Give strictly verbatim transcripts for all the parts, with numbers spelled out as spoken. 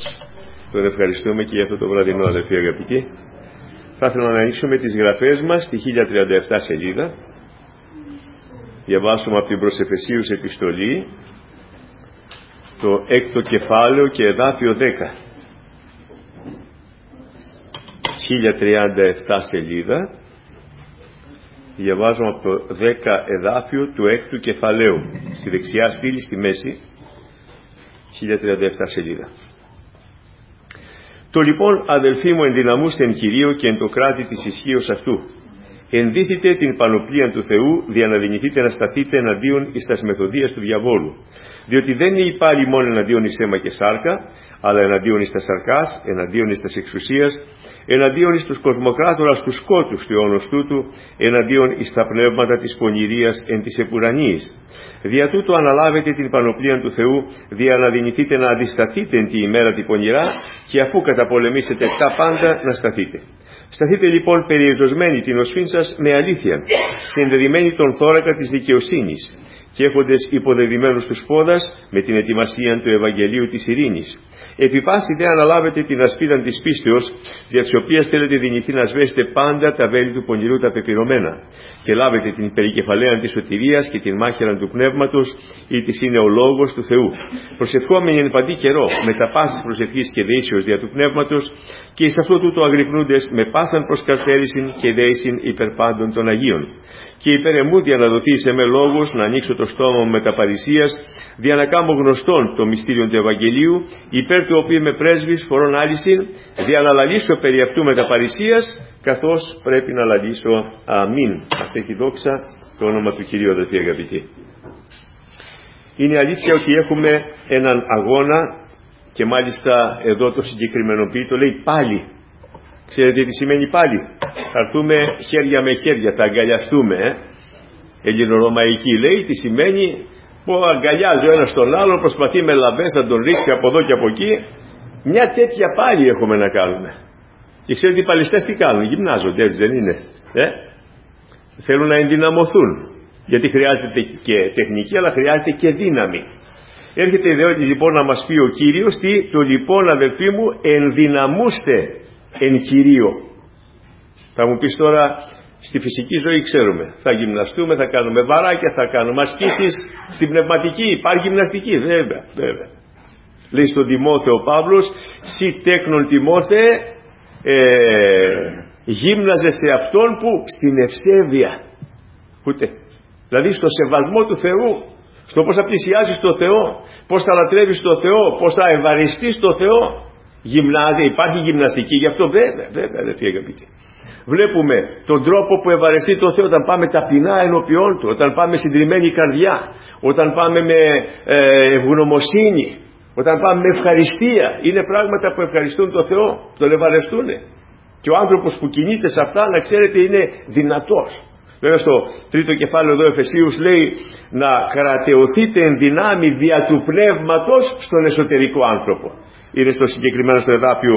Τον ευχαριστούμε και για αυτό το βραδινό, αδελφοί αγαπητοί. Θα ήθελα να ανοίξουμε τις γραφές μας στη χίλια τριάντα επτά σελίδα. Διαβάσουμε από την προς Εφεσίους επιστολή, το έκτο κεφάλαιο και εδάφιο δέκα. χίλια τριάντα επτά σελίδα. Διαβάζουμε από το δέκα εδάφιο του έκτου κεφαλαίου. Στη δεξιά στήλη, στη μέση. χίλια τριάντα επτά σελίδα. Το λοιπόν, αδελφοί μου, ενδυναμούστε εν Κυρίω και εν το κράτη της ισχύως αυτού. Ενδύθητε την πανοπλία του Θεού, δια να δυνηθείτε να σταθείτε εναντίον εις τας μεθοδίας του διαβόλου. Διότι δεν είναι πάλι μόνο εναντίον εις αίμα και σάρκα, αλλά εναντίον εις τας σαρκάς, εναντίον εις τας εξουσίας, εναντίον εις τους κοσμοκράτορας του σκότους του αιώνος τούτου, εναντίον εις τα πνεύματα της πονηρίας εν της επουρανίης. Δια τούτου αναλάβετε την πανοπλία του Θεού, δια να δυνηθείτε να αντισταθείτε εν τη ημέρα τη πονηρά, και αφού καταπολεμήσετε τα πάντα να σταθείτε. Σταθείτε λοιπόν περιεζωσμένοι την οσφήν σας με αλήθεια, συνδεδειμένοι τον θώρακα της δικαιοσύνης, και έχοντες υποδεδειμένους τους πόδας με την ετοιμασία του Ευαγγελίου της ειρήνης. Επιπάση δε αναλάβετε την ασπίδα της πίστεως, δια της οποίας θέλετε δυνηθεί να σβέσετε πάντα τα βέλη του πονηρού τα πεπειρωμένα, και λάβετε την περικεφαλαίαν της σωτηρίας και την μάχαιραν του πνεύματος, ή της είναι ο λόγος του Θεού, προσευχόμενοι εν παντή καιρό με τα πάσης προσευχής και δεήσεως δια του πνεύματος, και εις αυτό τούτο αγρυπνούντες με πάσαν προσκαρθέρησιν και δεήσιν υπερ πάντων των Αγίων. Και υπέρ εμού δια να δοθεί σε με λόγος να ανοίξω το στόμα μου με τα παρησίας, δια να κάμω γνωστόν το μυστήριο του Ευαγγελίου, υπέρ του οποίου είμαι πρέσβης φορών άλυσιν, δια να λαλήσω περί αυτού με τα παρησίας, καθώς πρέπει να λαλήσω. Αμήν. Αυτή έχει δόξα το όνομα του Κυρίου, αδελφοί αγαπητοί. Είναι αλήθεια ότι έχουμε έναν αγώνα, και μάλιστα εδώ το συγκεκριμενοποιεί, το λέει πάλι. Ξέρετε τι σημαίνει πάλι? Θα έρθουμε χέρια με χέρια, θα αγκαλιαστούμε. Ε? Ελληνορωμαϊκή λέει, τι σημαίνει που αγκαλιάζει ο ένας τον άλλο, προσπαθεί με λαμπές να τον ρίξει από εδώ και από εκεί. Μια τέτοια πάλι έχουμε να κάνουμε. Και ξέρετε οι παλαιστές τι κάνουν? Γυμνάζονται, έτσι δεν είναι? Ε? Θέλουν να ενδυναμωθούν. Γιατί χρειάζεται και τεχνική, αλλά χρειάζεται και δύναμη. Έρχεται η ιδέα λοιπόν να μας πει ο Κύριος τι? Το λοιπόν, αδελφοί μου, ενδυναμούστε εν Κυρίω. Θα μου πεις τώρα, στη φυσική ζωή ξέρουμε, θα γυμναστούμε, θα κάνουμε βαράκια, θα κάνουμε ασκήσεις. Στην πνευματική υπάρχει γυμναστική, βέβαια, βέβαια. Λέει στον Τιμόθεο ο Παύλος, «Συ τέκνον Τιμόθε, ε, γύμναζε σε αυτόν που στην ευσέβεια». Ούτε. Δηλαδή στο σεβασμό του Θεού, στο πώς θα πλησιάζεις το Θεό, πώς θα λατρεύεις το Θεό, πώς θα ευαριστείς το Θεό. Γυμνάζει, υπάρχει γυμναστική γι' αυτό, βέβαια, βέβαια, αδελφοί αγαπητοί. Βλέπουμε τον τρόπο που ευαρεστεί το Θεό όταν πάμε ταπεινά ενώπιόν του, όταν πάμε συντριμμένη καρδιά, όταν πάμε με ε, ευγνωμοσύνη, όταν πάμε με ευχαριστία. Είναι πράγματα που ευχαριστούν το Θεό, τον ευαρεστούν. Και ο άνθρωπος που κινείται σε αυτά, να ξέρετε, είναι δυνατός. Βέβαια στο τρίτο κεφάλαιο εδώ Εφεσίους λέει να κρατεωθείτε εν δυνάμει δια του πνεύματος στον εσωτερικό άνθρωπο. Είναι στο συγκεκριμένο στο εδάφιο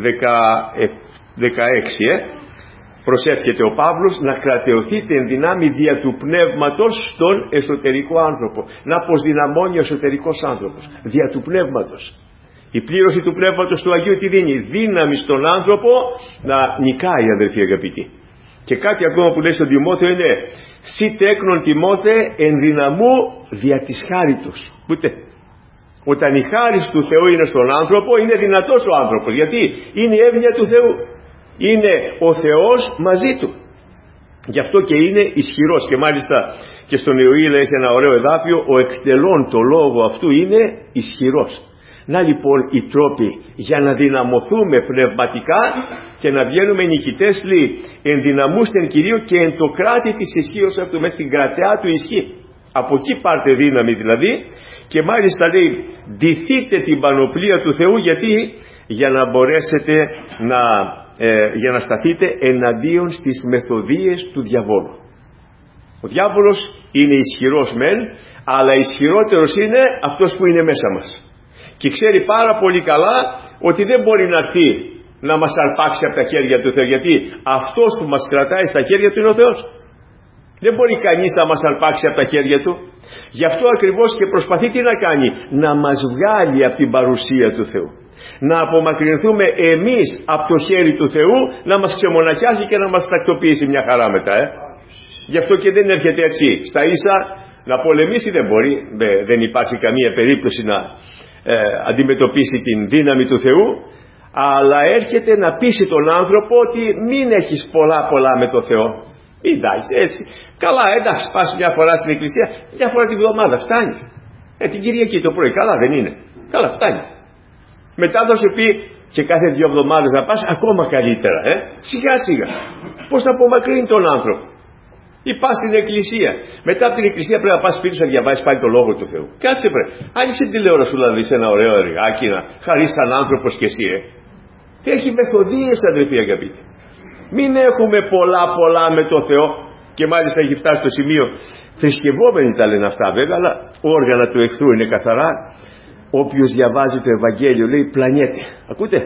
δεκαέξι. Ε. Προσεύχεται ο Παύλος να κρατεωθείτε εν δυνάμει δια του πνεύματος στον εσωτερικό άνθρωπο. Να αποσδυναμώνει ο εσωτερικός άνθρωπος. Δια του πνεύματος. Η πλήρωση του πνεύματος του Αγίου τι δίνει? Δύναμη στον άνθρωπο να νικάει, αδελφοί αγαπητοί. Και κάτι ακόμα που λέει στον Τιμόθεο είναι «Συ τέκνον Τιμόθε εν δυναμού δια της χάριτος». Ούτε. Όταν η χάρις του Θεού είναι στον άνθρωπο, είναι δυνατός ο άνθρωπος. Γιατί είναι η εύνοια του Θεού. Είναι ο Θεός μαζί του. Γι' αυτό και είναι ισχυρός. Και μάλιστα και στον Ιωήλ έχει ένα ωραίο εδάφιο, ο εκτελών το λόγο αυτού είναι ισχυρός. Να λοιπόν οι τρόποι για να δυναμωθούμε πνευματικά και να βγαίνουμε νικητές, λέει, ενδυναμούστε εν Κυρίω και εν το κράτη της ισχύως αυτού, μέσα στην κρατεά του ισχύ. Από εκεί πάρτε δύναμη δηλαδή. Και μάλιστα λέει ντυθείτε την πανοπλία του Θεού, γιατί? Για να μπορέσετε να, ε, για να σταθείτε εναντίον στις μεθοδίες του διαβόλου. Ο διάβολος είναι ισχυρός μεν, αλλά ισχυρότερος είναι αυτός που είναι μέσα μας. Και ξέρει πάρα πολύ καλά ότι δεν μπορεί να έρθει να μας αρπάξει από τα χέρια του Θεού, γιατί αυτός που μας κρατάει στα χέρια του είναι ο Θεός. Δεν μπορεί κανείς να μας αρπάξει από τα χέρια του. Γι' αυτό ακριβώς και προσπαθεί τι να κάνει? Να μας βγάλει από την παρουσία του Θεού. Να απομακρυνθούμε εμείς από το χέρι του Θεού, να μας ξεμοναχιάσει και να μας τακτοποιήσει μια χαρά μετά. Ε. Γι' αυτό και δεν έρχεται έτσι στα ίσα να πολεμήσει, δεν μπορεί, δεν υπάρχει καμία περίπτωση να ε, αντιμετωπίσει την δύναμη του Θεού, αλλά έρχεται να πείσει τον άνθρωπο ότι μην έχεις πολλά πολλά με το Θεό. Εντάξει, έτσι. Καλά, εντάξει, πας μια φορά στην εκκλησία, μια φορά την εβδομάδα, φτάνει. Ε, την Κυριακή το πρωί, καλά δεν είναι? Καλά, φτάνει. Μετά θα σου πει και κάθε δύο εβδομάδες να πας, ακόμα καλύτερα. Ε. Σιγά σιγά. Πώς θα απομακρύνει τον άνθρωπο? Ή πας στην εκκλησία. Μετά από την εκκλησία πρέπει να πας σπίτι σου να διαβάσεις πάλι το λόγο του Θεού. Κάτσε πρέπει. Άνοιξε την τηλεόραση να δεις ένα ωραίο εργάκι, να χαρείς σαν άνθρωπος και εσύ. Ε. Έχει μεθοδίες, αδελφοί αγαπητοί. Μην έχουμε πολλά πολλά με το Θεό. Και μάλιστα έχει φτάσει στο σημείο, θρησκευόμενοι τα λένε αυτά βέβαια, αλλά όργανα του εχθρού είναι καθαρά. Όποιος διαβάζει το Ευαγγέλιο, λέει, πλανιέται. Ακούτε?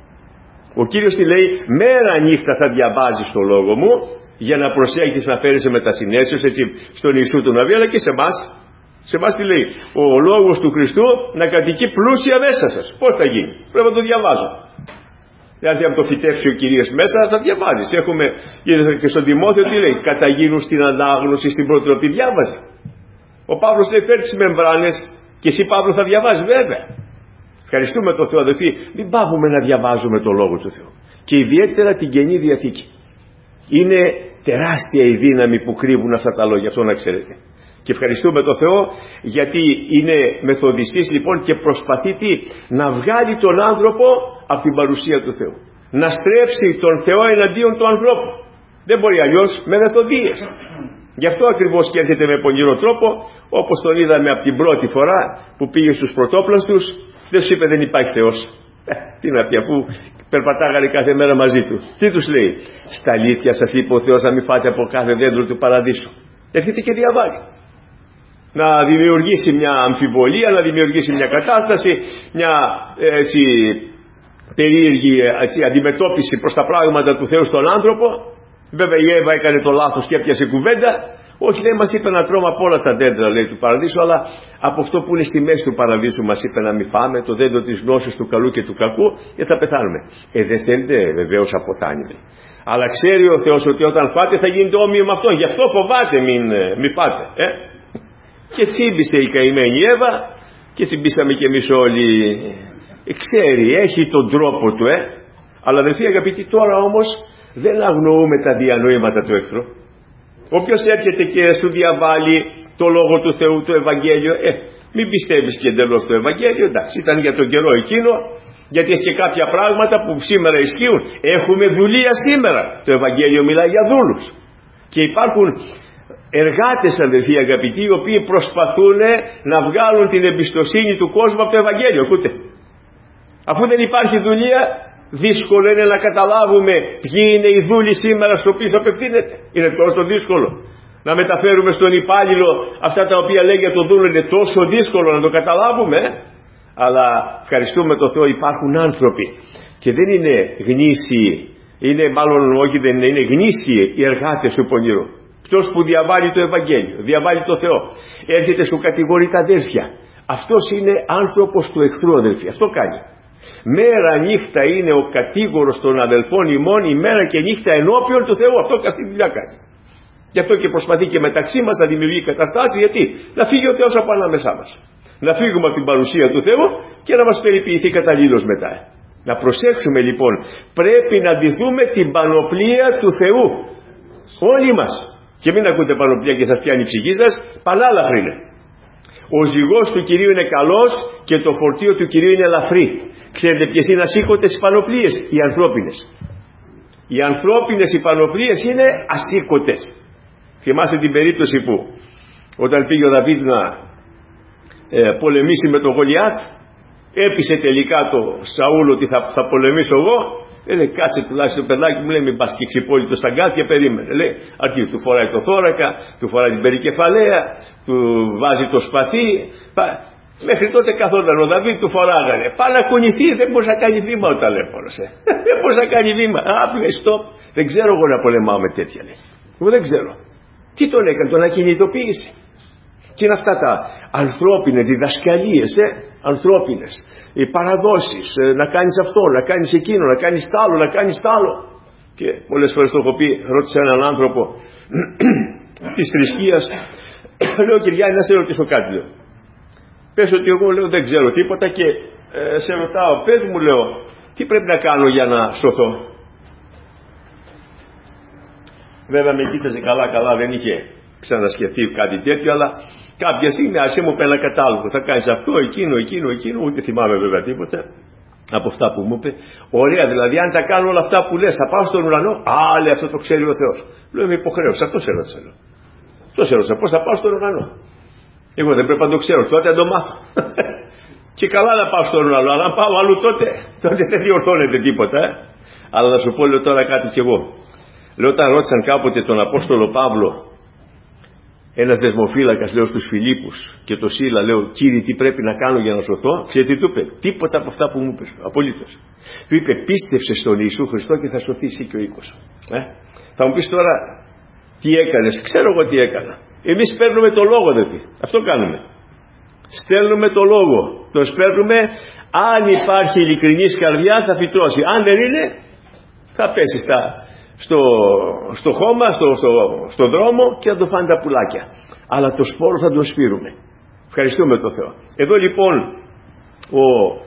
Ο Κύριος τι λέει? Μέρα νύχτα θα διαβάζεις το λόγο μου, για να προσέχεις να φέρεις με τα συνέσεως, έτσι, στον Ιησού του Ναβί, αλλά και σε εμάς. Σε εμάς τι λέει? Ο λόγος του Χριστού να κατοικεί πλούσια μέσα σας. Πώς θα γίνει? Πρέπει να το διαβάζω. Δηλαδή αν το φυτέψει ο Κυρίος μέσα θα διαβάζεις. Έχουμε και στον Τιμόθεο τι λέει? Καταγίνουν στην ανάγνωση, στην προτροπή. Διάβαζε. Ο Παύλος λέει φέρει τις μεμβράνες και εσύ Παύλο θα διαβάζεις, βέβαια. Ευχαριστούμε τον Θεό, αδελφοί. Μην πάβουμε να διαβάζουμε το Λόγο του Θεού. Και ιδιαίτερα την Καινή Διαθήκη. Είναι τεράστια η δύναμη που κρύβουν αυτά τα λόγια, αυτό να ξέρετε. Και ευχαριστούμε τον Θεό γιατί είναι μεθοδιστής λοιπόν και προσπαθεί τι? Να βγάλει τον άνθρωπο από την παρουσία του Θεού. Να στρέψει τον Θεό εναντίον του ανθρώπου. Δεν μπορεί αλλιώς με μεθοδίες. Γι' αυτό ακριβώς και έρχεται με πονηρό τρόπο, όπως τον είδαμε από την πρώτη φορά που πήγε στους πρωτόπλαστους, δεν σου είπε δεν υπάρχει Θεός. Ε, τι να πει, αφού περπατάγανε κάθε μέρα μαζί του. Τι τους λέει? Στα αλήθεια σας είπε ο Θεός να μην φάτε από κάθε δέντρο του παραδείσου. Έρχεται και διαβάζει. Να δημιουργήσει μια αμφιβολία, να δημιουργήσει μια κατάσταση, μια έτσι, περίεργη έτσι, αντιμετώπιση προς τα πράγματα του Θεού στον άνθρωπο. Βέβαια η Εύα έκανε το λάθος και έπιασε κουβέντα. Όχι, λέει, μας είπε να τρώμε από όλα τα δέντρα, λέει, του παραδείσου, αλλά από αυτό που είναι στη μέση του παραδείσου μας είπε να μην φάμε, το δέντρο της γνώσης του καλού και του κακού, και θα πεθάνουμε. Ε, δεν θέλετε βεβαίως αποθάνει, λέει. Αλλά ξέρει ο Θεός ότι όταν φάτε θα γίνετε όμοιο με αυτόν. Γι' αυτό φοβάται μην, μην φάτε. Ε? Και τσίμπησε η καημένη Εύα και τσιμπήσαμε κι εμείς όλοι. Ε, ξέρει, έχει τον τρόπο του, ε. Αλλά αδελφοί αγαπητοί, τώρα όμως δεν αγνοούμε τα διανοήματα του εχθρού. Όποιος έρχεται και σου διαβάλει το Λόγο του Θεού, το Ευαγγέλιο, ε, μην πιστεύεις και εντελώς το Ευαγγέλιο, εντάξει, ήταν για τον καιρό εκείνο, γιατί έχει και κάποια πράγματα που σήμερα ισχύουν. Έχουμε δουλεία σήμερα. Το Ευαγγέλιο μιλάει για δούλους. Και υπάρχουν εργάτες, αδελφοί αγαπητοί, οι οποίοι προσπαθούν να βγάλουν την εμπιστοσύνη του κόσμου από το Ευαγγέλιο. Ακούτε. Αφού δεν υπάρχει δουλεία, δύσκολο είναι να καταλάβουμε ποιοι είναι οι δούλοι σήμερα στο οποίο απευθύνεται. Είναι τόσο δύσκολο να μεταφέρουμε στον υπάλληλο αυτά τα οποία λέει για τον δούλο. Είναι τόσο δύσκολο να το καταλάβουμε. Αλλά ευχαριστούμε τον Θεό, υπάρχουν άνθρωποι και δεν είναι γνήσιοι, είναι μάλλον όχι δεν είναι, είναι γνήσιοι οι εργάτες του πονηρού. Ποιος που διαβάλει το Ευαγγέλιο, διαβάλει το Θεό, έρχεται σου κατηγορεί τα αδέρφια. Αυτός είναι άνθρωπος του εχθρού, αδελφοί. Αυτό κάνει. Μέρα νύχτα είναι ο κατήγορος των αδελφών ημών, ημέρα και νύχτα ενώπιον του Θεού. Αυτό αυτή τη δουλειά κάνει. Γι' αυτό και προσπαθεί και μεταξύ μας να δημιουργεί καταστάσεις. Γιατί? Να φύγει ο Θεός από ανάμεσά μας. Να φύγουμε από την παρουσία του Θεού και να μας περιποιηθεί καταλήλως μετά. Να προσέξουμε λοιπόν, πρέπει να ντυθούμε την πανοπλία του Θεού. Όλοι μας. Και μην ακούτε πανοπλία και σας πιάνει η ψυχή σας, πανάλαφρη είναι. Ο ζυγός του Κυρίου είναι καλός και το φορτίο του Κυρίου είναι ελαφρύ. Ξέρετε ποιες είναι ασήκωτες οι πανοπλίες? Οι ανθρώπινες. Οι ανθρώπινες οι πανοπλίες είναι ασήκωτες. Θυμάστε την περίπτωση που όταν πήγε ο Δαβίδ να ε, πολεμήσει με τον Γολιάθ, έπεισε τελικά το Σαούλ ότι θα, θα πολεμήσω εγώ. Ε, λέει, κάτσε τουλάχιστον το παιδάκι μου, λέει, μην πας και ξυπόλυτο στα γκάθια, περίμενε. Λέει, αρχίζει, του φοράει το θώρακα, του φοράει την περικεφαλαία, του βάζει το σπαθί. Πα... Μέχρι τότε καθόταν ο Δαβίδ, του φοράγανε. Πάει να κουνηθεί, δεν μπορεί να κάνει βήμα ο ταλέπορος. Ε. Δεν μπορεί να κάνει βήμα. Α, λέει, stop. Δεν ξέρω εγώ να πολεμάω με τέτοια, λέει. Εγώ δεν ξέρω. Τι τον έκανε, τον ακινητοποίησε. Και είναι αυτά τα ανθρώπινες διδασκαλίες, ε, ανθρώπινες, οι παραδόσεις, ε, να κάνεις αυτό, να κάνεις εκείνο, να κάνεις τ' άλλο, να κάνεις τ' άλλο. Και πολλές φορές το έχω πει, ρώτησα έναν άνθρωπο της θρησκείας, λέω Κυριάννη, να σε ρωτήσω κάτι, λέω. Πες ότι εγώ, λέω, δεν ξέρω τίποτα και ε, σε ρωτάω, πες μου, λέω, τι πρέπει να κάνω για να σωθώ. Βέβαια με κοίταζε καλά καλά, δεν είχε ξανασκεφτεί κάτι τέτοιο, αλλά κάποια στιγμή άρχισε μου πει ένα κατάλογο. Θα κάνεις αυτό, εκείνο, εκείνο, εκείνο, ούτε θυμάμαι βέβαια τίποτα από αυτά που μου είπε. Ωραία, δηλαδή αν τα κάνω όλα αυτά που λες, θα πάω στον ουρανό. Α, λέει, αυτό το ξέρει ο Θεός. Λέω, είμαι υποχρέωση, αυτό σε ρώτησα. Αυτό σε ρώτησα, πώς θα πάω στον ουρανό. Εγώ δεν πρέπει να το ξέρω, τότε να το μάθω. Και καλά να πάω στον ουρανό, αλλά αν πάω αλλού τότε, τότε δεν διορθώνεται τίποτα. Ε. Αλλά να σου πω, λέω τώρα κάτι κι εγώ. Λέω, όταν ρώτησαν κάποτε τον Απόστολο Παύλο, ένας δεσμοφύλακας, λέω, στους Φιλίππους και το Σίλα, λέω, Κύριε, τι πρέπει να κάνω για να σωθώ. Ξέρεις τι του είπε? Τίποτα από αυτά που μου είπες, απολύτως. Του είπε, πίστεψε στον Ιησού Χριστό και θα σωθεί εσύ και ο οίκος. Ε? Θα μου πεις τώρα, τι έκανες? Ξέρω εγώ τι έκανα. Εμείς παίρνουμε το λόγο, δηλαδή. Αυτό κάνουμε. Στέλνουμε το λόγο. Το σπέρνουμε. Αν υπάρχει ειλικρινής καρδιά θα φυτρώσει. Αν δεν είναι, θα πέσει στα, στο, στο χώμα, στο, στο, στο δρόμο και θα το φάνε τα πουλάκια. Αλλά το σπόρο θα τον σπείρουμε. Ευχαριστούμε τον Θεό. Εδώ λοιπόν ο,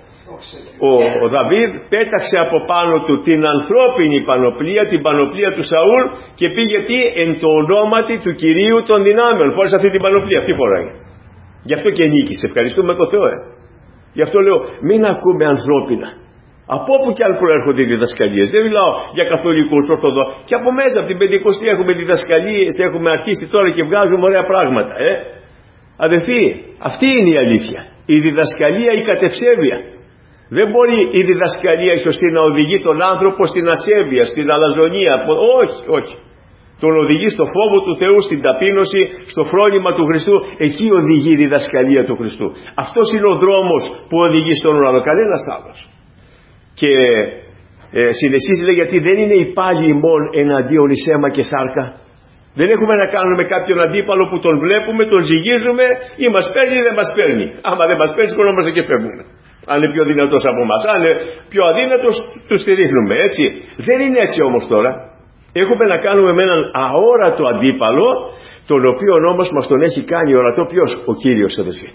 ο, ο Δαβίδ πέταξε από πάνω του την ανθρώπινη πανοπλία, την πανοπλία του Σαούλ και πήγε τι? Εν το ονόματι του Κυρίου των δυνάμεων. Φόρεσε αυτή την πανοπλία, αυτή φοράει. Γι' αυτό και νίκησε. Ευχαριστούμε τον Θεό. Ε. Γι' αυτό λέω, μην ακούμε ανθρώπινα. Από όπου και αν προέρχονται οι διδασκαλίες. Δεν μιλάω για καθολικούς, ορθοδό. Και από μέσα, από την Πεντηκοστή έχουμε διδασκαλίες, έχουμε αρχίσει τώρα και βγάζουμε ωραία πράγματα. Ε. Αδελφοί, αυτή είναι η αλήθεια. Η διδασκαλία, η κατευσέβεια. Δεν μπορεί η διδασκαλία η σωστή να οδηγεί τον άνθρωπο στην ασέβεια, στην αλαζονία. Όχι, όχι. Τον οδηγεί στο φόβο του Θεού, στην ταπείνωση, στο φρόνημα του Χριστού. Εκεί οδηγεί η διδασκαλία του Χριστού. Αυτός είναι ο δρόμος που οδηγεί στον ουρανό, κανένας άλλος. Και ε, συνεχίζει, λέει, γιατί δεν είναι υπάλληλοι ημών εναντίον εις αίμα και σάρκα. Δεν έχουμε να κάνουμε με κάποιον αντίπαλο που τον βλέπουμε, τον ζυγίζουμε ή μας παίρνει ή δεν μας παίρνει. Άμα δεν μας παίρνει, σκονόμαστε και φεύγουμε. Αν είναι πιο δυνατός από εμάς. Αν είναι πιο αδύνατος, τους στηρίχνουμε. Έτσι. Δεν είναι έτσι όμως τώρα. Έχουμε να κάνουμε με έναν αόρατο αντίπαλο, τον οποίο όμως μας τον έχει κάνει ορατό ποιος? Ο Κύριος, αδελφοί.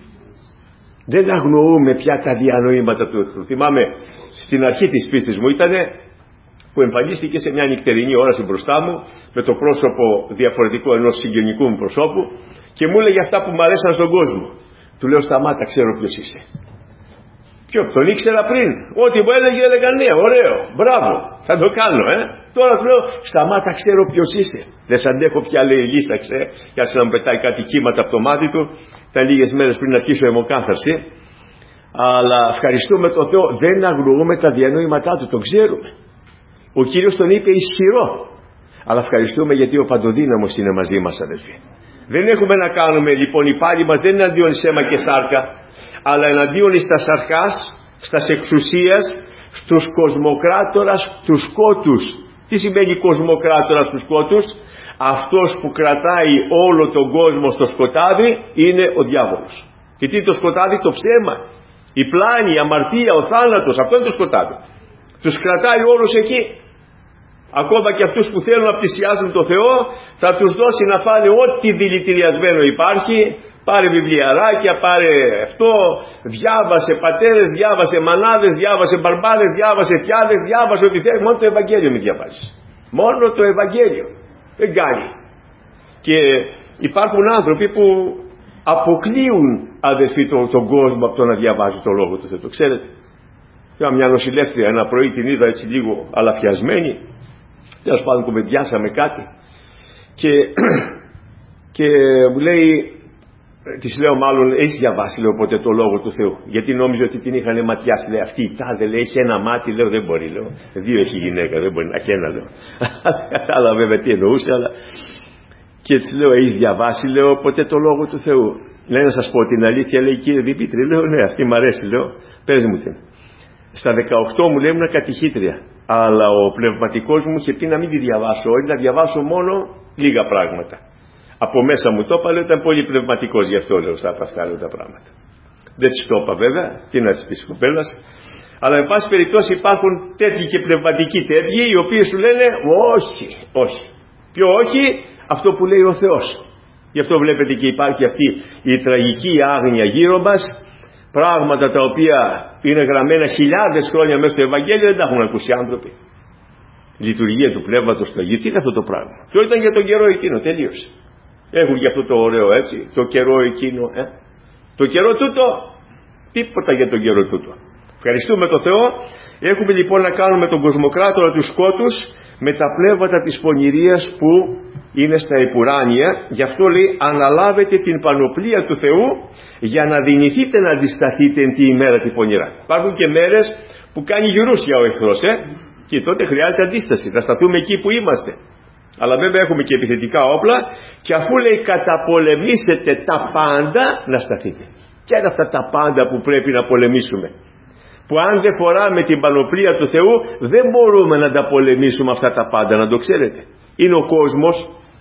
Δεν αγνοούμε πια τα διανοήματα του εχθρού. Θυμάμαι στην αρχή της πίστης μου ήταν που εμφανίστηκε σε μια νυχτερινή όραση μπροστά μου με το πρόσωπο διαφορετικό ενός συγγενικού μου προσώπου και μου έλεγε αυτά που μου αρέσαν στον κόσμο. Του λέω, σταμάτα, ξέρω ποιος είσαι. Ποιο, τον ήξερα πριν. Ό,τι μου έλεγε, έλεγα ναι, ωραίο, μπράβο, θα το κάνω, ε. Τώρα του λέω, σταμάτα, ξέρω ποιος είσαι. Δεν σ' αντέχω πια, λέει, λύσαξε, και άρχισε να μου πετάει κάτι κύματα από το μάτι του. Ήταν λίγες μέρες πριν αρχίσω αιμοκάθαρση. Αλλά ευχαριστούμε τον Θεό, δεν αγνοούμε τα διανοήματά του, τον ξέρουμε. Ο Κύριος τον είπε ισχυρό. Αλλά ευχαριστούμε γιατί ο Παντοδύναμος είναι μαζί μας, αδελφοί. Δεν έχουμε να κάνουμε, λοιπόν, οι πάλι μας δεν είναι αντίον σέμα και σάρκα, αλλά εναντίον στα σαρκάς, στα εξουσίας, στους κοσμοκράτορας, τους σκότους. Τι σημαίνει κοσμοκράτορας τους σκότους? Αυτός που κρατάει όλο τον κόσμο στο σκοτάδι είναι ο διάβολος. Και τι είναι το σκοτάδι? Το ψέμα, η πλάνη, η αμαρτία, ο θάνατος. Αυτό είναι το σκοτάδι. Τους κρατάει όλους εκεί. Ακόμα και αυτούς που θέλουν να πλησιάζουν το Θεό θα τους δώσει να φάνε ό,τι δηλητηριασμένο υπάρχει. Πάρε βιβλιαράκια, πάρε αυτό, διάβασε πατέρες, διάβασε μανάδες, διάβασε μπαρμπάδες, διάβασε θιάδες, διάβασε ό,τι θέλει. Μόνο το Ευαγγέλιο μην διαβάζεις. Μόνο το Ευαγγέλιο. Δεν κάνει. Και υπάρχουν άνθρωποι που αποκλείουν, αδελφοί, τον, τον κόσμο από το να διαβάζει το Λόγο του Θεού. Το ξέρετε. Είχα μια νοσηλεύτρια ένα πρωί, την είδα έτσι λίγο αλαφιασμένη. Τέλος πάντων κουβεντιάσαμε κάτι. Και, και μου λέει, της λέω μάλλον, έχεις διαβάσει, λέω, ποτέ το Λόγο του Θεού? Γιατί νόμιζε ότι την είχαν ματιάσει. Λέει, αυτή η τάδε, λέει, έχει ένα μάτι. Λέω, δεν μπορεί, λέω. Δύο έχει γυναίκα, δεν μπορεί να έχει ένα, λέω. Κατάλαβα βέβαια τι εννοούσε, αλλά. Και της λέω, έχεις διαβάσει, λέω, ποτέ το Λόγο του Θεού? Λέει, να σας πω την αλήθεια, λέει, κύριε Δημήτρη. Λέω, ναι, αυτή μου αρέσει, λέω. Πες μου την. Στα δεκαοκτώ μου λέει, ήμουν κατηχήτρια. Αλλά ο πνευματικός μου είχε πει να μην τη διαβάσω όλη, να διαβάσω μόνο λίγα πράγματα. Από μέσα μου το είπα, λέω, ήταν πολύ πνευματικός, γι' αυτό λέω στα αυτά λέω τα πράγματα. Δεν της το είπα βέβαια, τι να της πεις κοπέλας. Αλλά εν πάση περιπτώσει υπάρχουν τέτοιοι και πνευματικοί τέτοιοι, οι οποίοι σου λένε όχι, όχι. Ποιο όχι? Αυτό που λέει ο Θεός. Γι' αυτό βλέπετε και υπάρχει αυτή η τραγική άγνοια γύρω μας. Πράγματα τα οποία είναι γραμμένα χιλιάδες χρόνια μέσα στο Ευαγγέλιο δεν τα έχουν ακούσει άνθρωποι. Λειτουργία του Πνεύματος του Αγίου. Τι είναι αυτό το πράγμα? Το ήταν για τον καιρό εκείνο, τελείωσε. Έχουν και αυτό το ωραίο έτσι, το καιρό εκείνο. Ε. Το καιρό τούτο, τίποτα για τον καιρό τούτο. Ευχαριστούμε τον Θεό. Έχουμε λοιπόν να κάνουμε τον κοσμοκράτορα του σκότους με τα πνεύματα της πονηρίας που είναι στα επουράνια. Γι' αυτό λέει, αναλάβετε την πανοπλία του Θεού για να δυνηθείτε να αντισταθείτε εν τη ημέρα τη πονηρά. Υπάρχουν και μέρες που κάνει γιουρούσια ο εχθρός, ε? Και τότε χρειάζεται αντίσταση. Θα σταθούμε εκεί που είμαστε. Αλλά βέβαια έχουμε και επιθετικά όπλα, και αφού λέει καταπολεμήσετε τα πάντα, να σταθείτε. Και είναι αυτά τα πάντα που πρέπει να πολεμήσουμε, που αν δεν φοράμε την πανοπλία του Θεού δεν μπορούμε να τα πολεμήσουμε αυτά τα πάντα, να το ξέρετε. Είναι ο κόσμος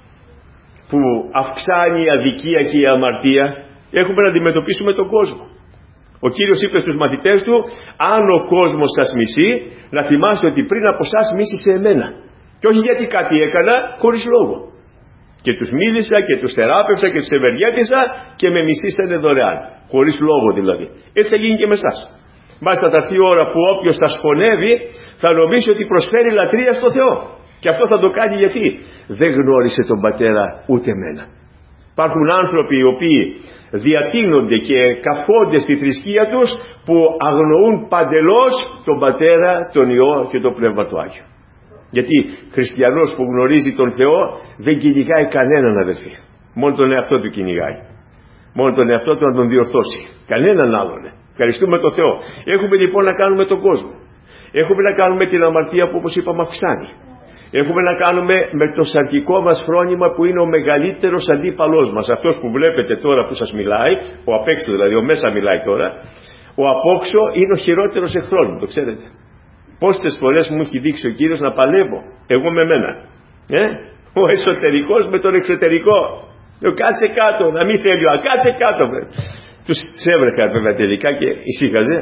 που αυξάνει η αδικία και η αμαρτία. Έχουμε να αντιμετωπίσουμε τον κόσμο. Ο Κύριος είπε στους μαθητές του, αν ο κόσμος σας μισεί, να θυμάστε ότι πριν από σας μίσησε εμένα. Και όχι γιατί κάτι έκανα, χωρίς λόγο. Και τους μίλησα και τους θεράπευσα και τους ευεργέτησα και με μισήσανε δωρεάν. Χωρίς λόγο δηλαδή. Έτσι θα γίνει και με εσάς. Μάλιστα θα έρθει η ώρα που όποιος σας φωνεύει θα νομίζει ότι προσφέρει λατρεία στο Θεό. Και αυτό θα το κάνει γιατί δεν γνώρισε τον Πατέρα ούτε εμένα. Υπάρχουν άνθρωποι οι οποίοι διατείνονται και καυχόνται στη θρησκεία τους, που αγνοούν παντελώς τον Πατέρα, τον Υιό και το Πνεύμα του Άγιο. Γιατί χριστιανός που γνωρίζει τον Θεό δεν κυνηγάει κανέναν, αδελφοί. Μόνο τον εαυτό του κυνηγάει. Μόνο τον εαυτό του να τον διορθώσει. Κανέναν άλλον. Ευχαριστούμε τον Θεό. Έχουμε λοιπόν να κάνουμε τον κόσμο. Έχουμε να κάνουμε την αμαρτία που, όπως είπαμε, αυξάνει. Έχουμε να κάνουμε με το σαρκικό μας φρόνημα που είναι ο μεγαλύτερος αντίπαλός μας. Αυτός που βλέπετε τώρα που σας μιλάει, ο απ' έξω δηλαδή, ο μέσα μιλάει τώρα, ο απόξω είναι ο χειρότερος εχθρός μου, το ξέρετε. Πόσες φορές μου έχει δείξει ο Κύριος να παλεύω εγώ με μένα. Ε? Ο εσωτερικός με τον εξωτερικό. Το κάτσε κάτω, να μην θέλει ο κάτσε κάτω. Τους έβρεχα βέβαια τελικά και ησύχαζε.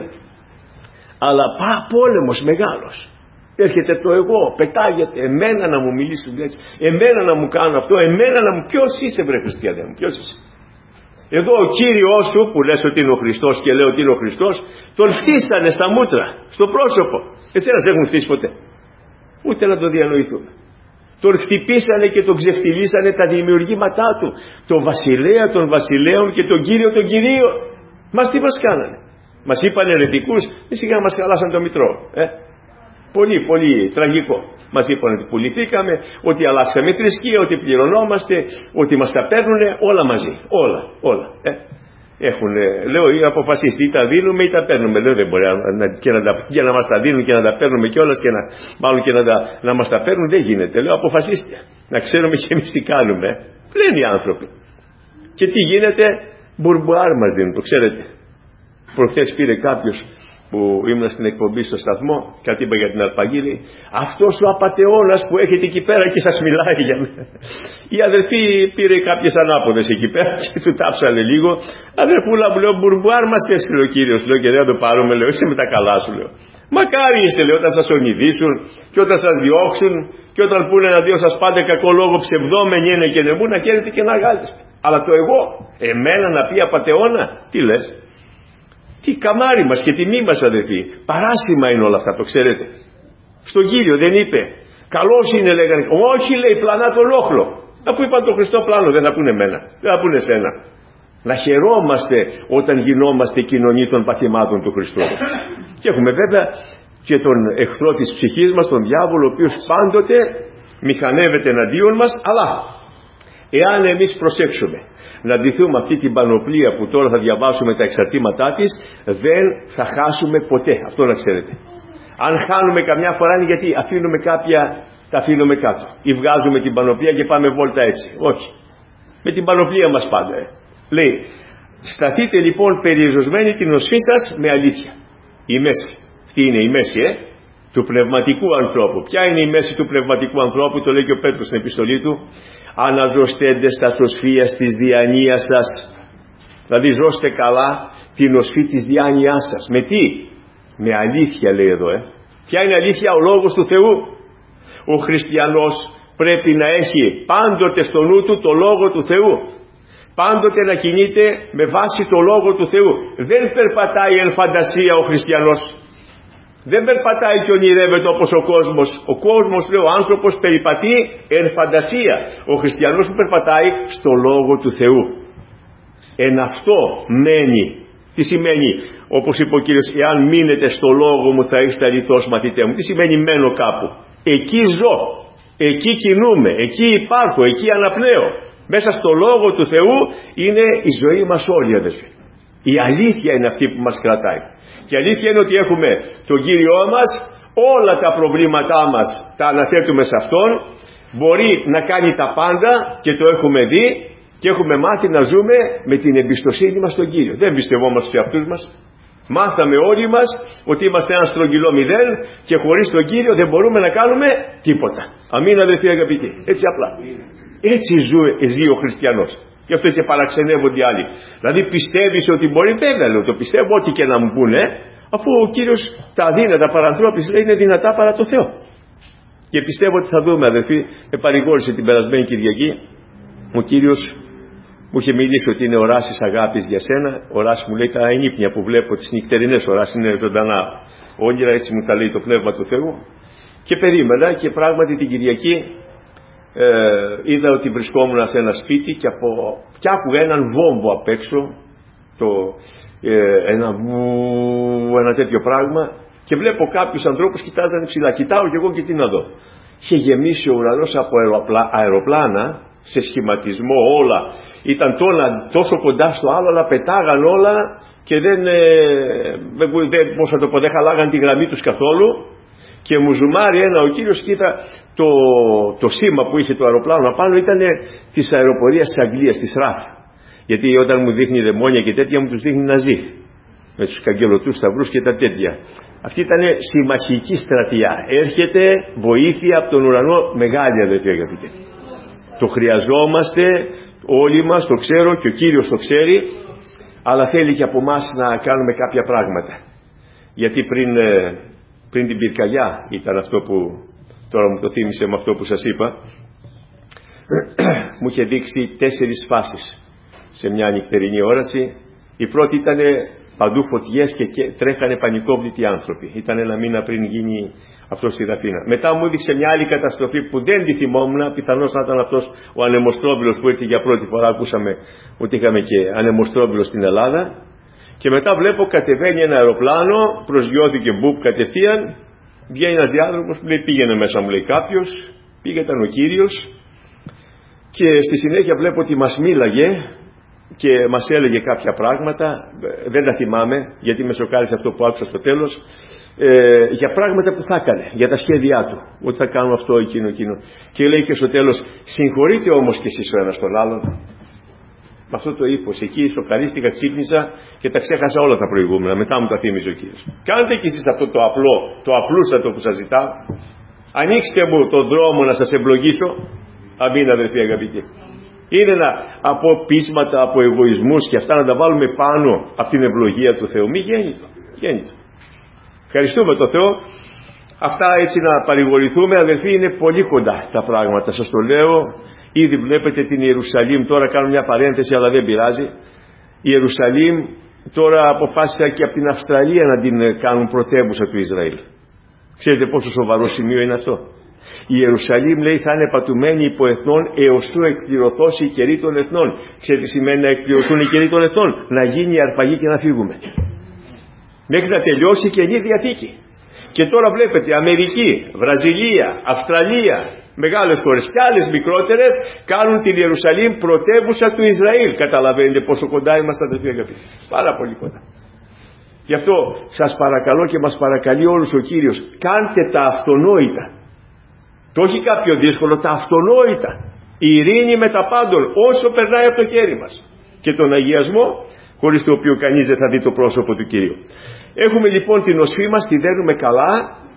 Αλλά πά, πόλεμος μεγάλος. Έρχεται το εγώ, πετάγεται, εμένα να μου μιλήσουν έτσι, εμένα να μου κάνουν αυτό, εμένα να μου... Ποιος είσαι βρε χριστιανέ μου, ποιος είσαι? Εδώ ο Κύριος σου που λες ότι είναι ο Χριστός και λέω ότι είναι ο Χριστός, τον χτίσανε στα μούτρα, στο πρόσωπο. Εσένα σε έχουν χτίσει ποτέ? Ούτε να το διανοηθούμε. Τον χτυπήσανε και τον ξεφτυλίσανε τα δημιουργήματά του, τον βασιλέα των βασιλέων και τον Κύριο των Κυρίων. Μας τι μας κάνανε? Μας είπαν ερετικούς, σιγά μας χαλάσαν το μητρό. Ε? Πολύ πολύ τραγικό. Μας είπαν ότι πουληθήκαμε, ότι αλλάξαμε θρησκεία, ότι πληρωνόμαστε, ότι μας τα παίρνουνε όλα μαζί. Όλα, όλα. Ε? Έχουν, λέω, ή αποφασίστη, ή τα δίνουμε ή τα παίρνουμε. Λέω, δεν μπορεί να, και να, τα, και να μας τα δίνουν και να τα παίρνουμε κιόλας και να, μάλλον και να, τα, να μας τα παίρνουν, δεν γίνεται. Λέω, αποφασίστε. Να ξέρουμε και εμείς τι κάνουμε. Λένε οι άνθρωποι. Και τι γίνεται? Μπουρμπουάρ μας δίνουν, το ξέρετε. Προχθές πήρε κάποιος που ήμουν στην εκπομπή στο σταθμό, κάτι είπα για την αρπαγή, λέει, αυτός ο απατεώνας που έχετε εκεί πέρα και σας μιλάει για μένα. Η αδερφή πήρε κάποιες ανάποδες εκεί πέρα και του τάψανε λίγο. Αδερφούλα μου, λέω, μπουρμπουάρ μας έστειλε ο Κύριος, λέω, και δεν θα το πάρουμε, λέω, είσαι με τα καλά σου, λέω. Μακάρι είστε, λέω, όταν σας ονειδήσουν και όταν σας διώξουν και όταν πούνε ένα δύο σας πάτε κακό λόγο ψευδόμενοι είναι και νεμού, να χαίρεστε και να γάλεστε. Αλλά το εγώ, εμένα να πει απατεώνα, τι λες? Τι καμάρι μας και τιμή μας, αδερφοί. Παράσημα είναι όλα αυτά, το ξέρετε. Στον Κύριο δεν είπε καλός είναι, λέγανε? Όχι, λέει, πλανά τον όχλο. Αφού είπαν το Χριστό πλάνο, δεν θα πούνε εμένα, δεν θα πούνε εσένα. Να χαιρόμαστε όταν γινόμαστε κοινωνοί των παθημάτων του Χριστού. Και έχουμε βέβαια και τον εχθρό της ψυχής μας, τον διάβολο, ο οποίος πάντοτε μηχανεύεται εναντίον μας, αλλά εάν εμείς προσέξουμε να ντυθούμε αυτή την πανοπλία που τώρα θα διαβάσουμε τα εξαρτήματά της, δεν θα χάσουμε ποτέ. Αυτό να ξέρετε. Αν χάνουμε καμιά φορά είναι γιατί αφήνουμε κάποια, τα αφήνουμε κάτω. Ή βγάζουμε την πανοπλία και πάμε βόλτα έτσι. Όχι. Με την πανοπλία μας πάντα. Ε. Λέει, σταθείτε λοιπόν περιεζωσμένοι την οσφή σας με αλήθεια. Η μέση. Αυτή είναι η μέση, ε. του πνευματικού ανθρώπου. Ποια είναι η μέση του πνευματικού ανθρώπου? Το λέει και ο Πέτρος στην επιστολή του. Αναζωστέντες τα σωσφίας της διανοίας σας. Δηλαδή ζώστε καλά την οσφή της διάνοιάς σας. Με τι? Με αλήθεια, λέει εδώ. Ε. Ποια είναι αλήθεια? Ο λόγος του Θεού. Ο χριστιανός πρέπει να έχει πάντοτε στο νου του το λόγο του Θεού. Πάντοτε να κινείται με βάση το λόγο του Θεού. Δεν περπατάει εν φαντασία ο χριστιανός. Δεν περπατάει και ονειρεύεται όπως ο κόσμος. Ο κόσμος, λέει, ο άνθρωπος περιπατεί εν φαντασία. Ο χριστιανός που περπατάει στο λόγο του Θεού. Εν αυτό μένει. Τι σημαίνει? Όπως είπε ο Κύριος, εάν μείνετε στο λόγο μου θα είστε αληθώς μαθητέ μου. Τι σημαίνει μένω κάπου? Εκεί ζω, εκεί κινούμε, εκεί υπάρχω, εκεί αναπνέω. Μέσα στο λόγο του Θεού είναι η ζωή μας όλη, αδελφοί. Η αλήθεια είναι αυτή που μας κρατάει. Και η αλήθεια είναι ότι έχουμε τον Κύριό μας, όλα τα προβλήματά μας τα αναθέτουμε σε Αυτόν. Μπορεί να κάνει τα πάντα και το έχουμε δει και έχουμε μάθει να ζούμε με την εμπιστοσύνη μας στον Κύριο. Δεν εμπιστευόμαστε στους εαυτούς μας. Μάθαμε όλοι μας ότι είμαστε ένα στρογγυλό μηδέν και χωρίς τον Κύριο δεν μπορούμε να κάνουμε τίποτα. Αμήν, αδελφοί αγαπητοί. Έτσι απλά. Έτσι ζει ο χριστιανός. Γι' αυτό και παραξενεύονται οι άλλοι. Δηλαδή πιστεύεις ότι μπορεί? Βέβαια, λέω, το πιστεύω ό,τι και να μου πούνε, αφού ο Κύριος τα αδύνατα παρανθρώπης λέει είναι δυνατά παρά το Θεό. Και πιστεύω ότι θα δούμε, αδελφοί. Με παρηγόρησε την περασμένη Κυριακή ο Κύριος. Μου είχε μιλήσει ότι είναι οράσεις αγάπης για σένα. Οράσεις, μου λέει, τα ενύπνια που βλέπω, τις νυχτερινές οράσεις είναι ζωντανά όνειρα, έτσι μου τα λέει το Πνεύμα του Θεού. Και περίμενα και πράγματι την Κυριακή ε, είδα ότι βρισκόμουν σε ένα σπίτι και, από, και άκουγα έναν βόμβο απ' έξω, το, ε, ένα, ένα τέτοιο πράγμα, και βλέπω κάποιους ανθρώπους κοιτάζανε ψηλά. Κοιτάω και εγώ και τι να δω. Είχε γεμίσει ο ουρανός από αεροπλά, αεροπλάνα, σε σχηματισμό όλα. Ήταν τόσο κοντά στο άλλο, αλλά πετάγαν όλα και δεν, ε, δεν, πώς θα το πω, δεν χαλάγαν τη γραμμή τους καθόλου. Και μου ζουμάρει ένα ο Κύριος και είδα το, το σήμα που είχε το αεροπλάνο απάνω ήταν της αεροπορίας της Αγγλίας, της ΡΑΦ. Γιατί όταν μου δείχνει δαιμόνια και τέτοια μου τους δείχνει Ναζί. Με τους καγκελωτούς σταυρούς και τα τέτοια. Αυτή ήταν συμμαχική στρατιά. Έρχεται βοήθεια από τον ουρανό, μεγάλη, αδελφοί αγαπητοί. Το χρειαζόμαστε όλοι μας, το ξέρω και ο Κύριος το ξέρει, αλλά θέλει και από εμάς να κάνουμε κάποια πράγματα. Γιατί πριν, πριν την πυρκαγιά ήταν αυτό που τώρα μου το θύμισε με αυτό που σας είπα, μου είχε δείξει τέσσερις φάσεις σε μια νυχτερινή όραση. Η πρώτη ήταν παντού φωτιές και τρέχανε πανικόβλητοι άνθρωποι. Ήταν ένα μήνα πριν γίνει αυτό στη Δαφίνα. Μετά μου έδειξε μια άλλη καταστροφή που δεν τη θυμόμουν, πιθανώς να ήταν αυτός ο ανεμοστρόβιλος που ήρθε για πρώτη φορά. Ακούσαμε ότι είχαμε και ανεμοστρόβιλο στην Ελλάδα. Και μετά βλέπω κατεβαίνει ένα αεροπλάνο, προσγειώθηκε μπουπ κατευθείαν, βγαίνει ένας διάδρομος που λέει πήγαινε μέσα, μου λέει κάποιος, πήγε, ήταν ο Κύριος, και στη συνέχεια βλέπω ότι μας μίλαγε και μας έλεγε κάποια πράγματα, δεν τα θυμάμαι γιατί με σοκάρισε αυτό που άκουσα στο τέλος, ε, για πράγματα που θα έκανε, για τα σχέδιά του, ότι θα κάνουν αυτό, εκείνο, εκείνο. Και λέει και στο τέλος, συγχωρείτε όμως και εσείς ο ένας τον άλλον. Με αυτό το ύφος, εκεί σοκαρίστηκα, ξύπνησα και τα ξέχασα όλα τα προηγούμενα. Μετά μου τα θύμιζε ο Κύριος. Κάντε και εσείς αυτό το απλό, το απλούστατο που σας ζητάω. Ανοίξτε μου τον δρόμο να σας ευλογήσω. Αμήν, αδελφοί αγαπητοί. Είναι να από πείσματα, από εγωισμούς και αυτά να τα βάλουμε πάνω από την ευλογία του Θεού. Μη γέννητο. Γέννητο. Ευχαριστούμε τον Θεό. Αυτά έτσι να παρηγορηθούμε, αδελφοί, είναι πολύ κοντά τα πράγματα. Σας το λέω. Ήδη βλέπετε την Ιερουσαλήμ, τώρα κάνω μια παρένθεση αλλά δεν πειράζει. Η Ιερουσαλήμ τώρα αποφάσισα και από την Αυστραλία να την κάνουν πρωτεύουσα του Ισραήλ. Ξέρετε πόσο σοβαρό σημείο είναι αυτό? Η Ιερουσαλήμ, λέει, θα είναι πατουμένη υπό εθνών έως του εκπληρωθώσει η καιρή των εθνών. Ξέρετε τι σημαίνει να εκπληρωθούν οι καιροί των εθνών? Να γίνει η αρπαγή και να φύγουμε. Μέχρι να τελειώσει η Καινή Διαθήκη. Και τώρα βλέπετε Αμερική, Βραζιλία, Αυστραλία, μεγάλες χώρες και άλλες μικρότερες κάνουν την Ιερουσαλήμ πρωτεύουσα του Ισραήλ. Καταλαβαίνετε πόσο κοντά είμαστε, αδελφοί αγαπητοί? Πάρα πολύ κοντά. Γι' αυτό σας παρακαλώ και μας παρακαλεί όλους ο Κύριος, κάντε τα αυτονόητα. Το όχι κάποιο δύσκολο, τα αυτονόητα. Η ειρήνη με τα πάντων όσο περνάει από το χέρι μας. Και τον αγιασμό, χωρίς το οποίο κανείς δεν θα δει το πρόσωπο του Κυρίου. Έχουμε λοιπόν την οσφή μας, τη δένουμε καλά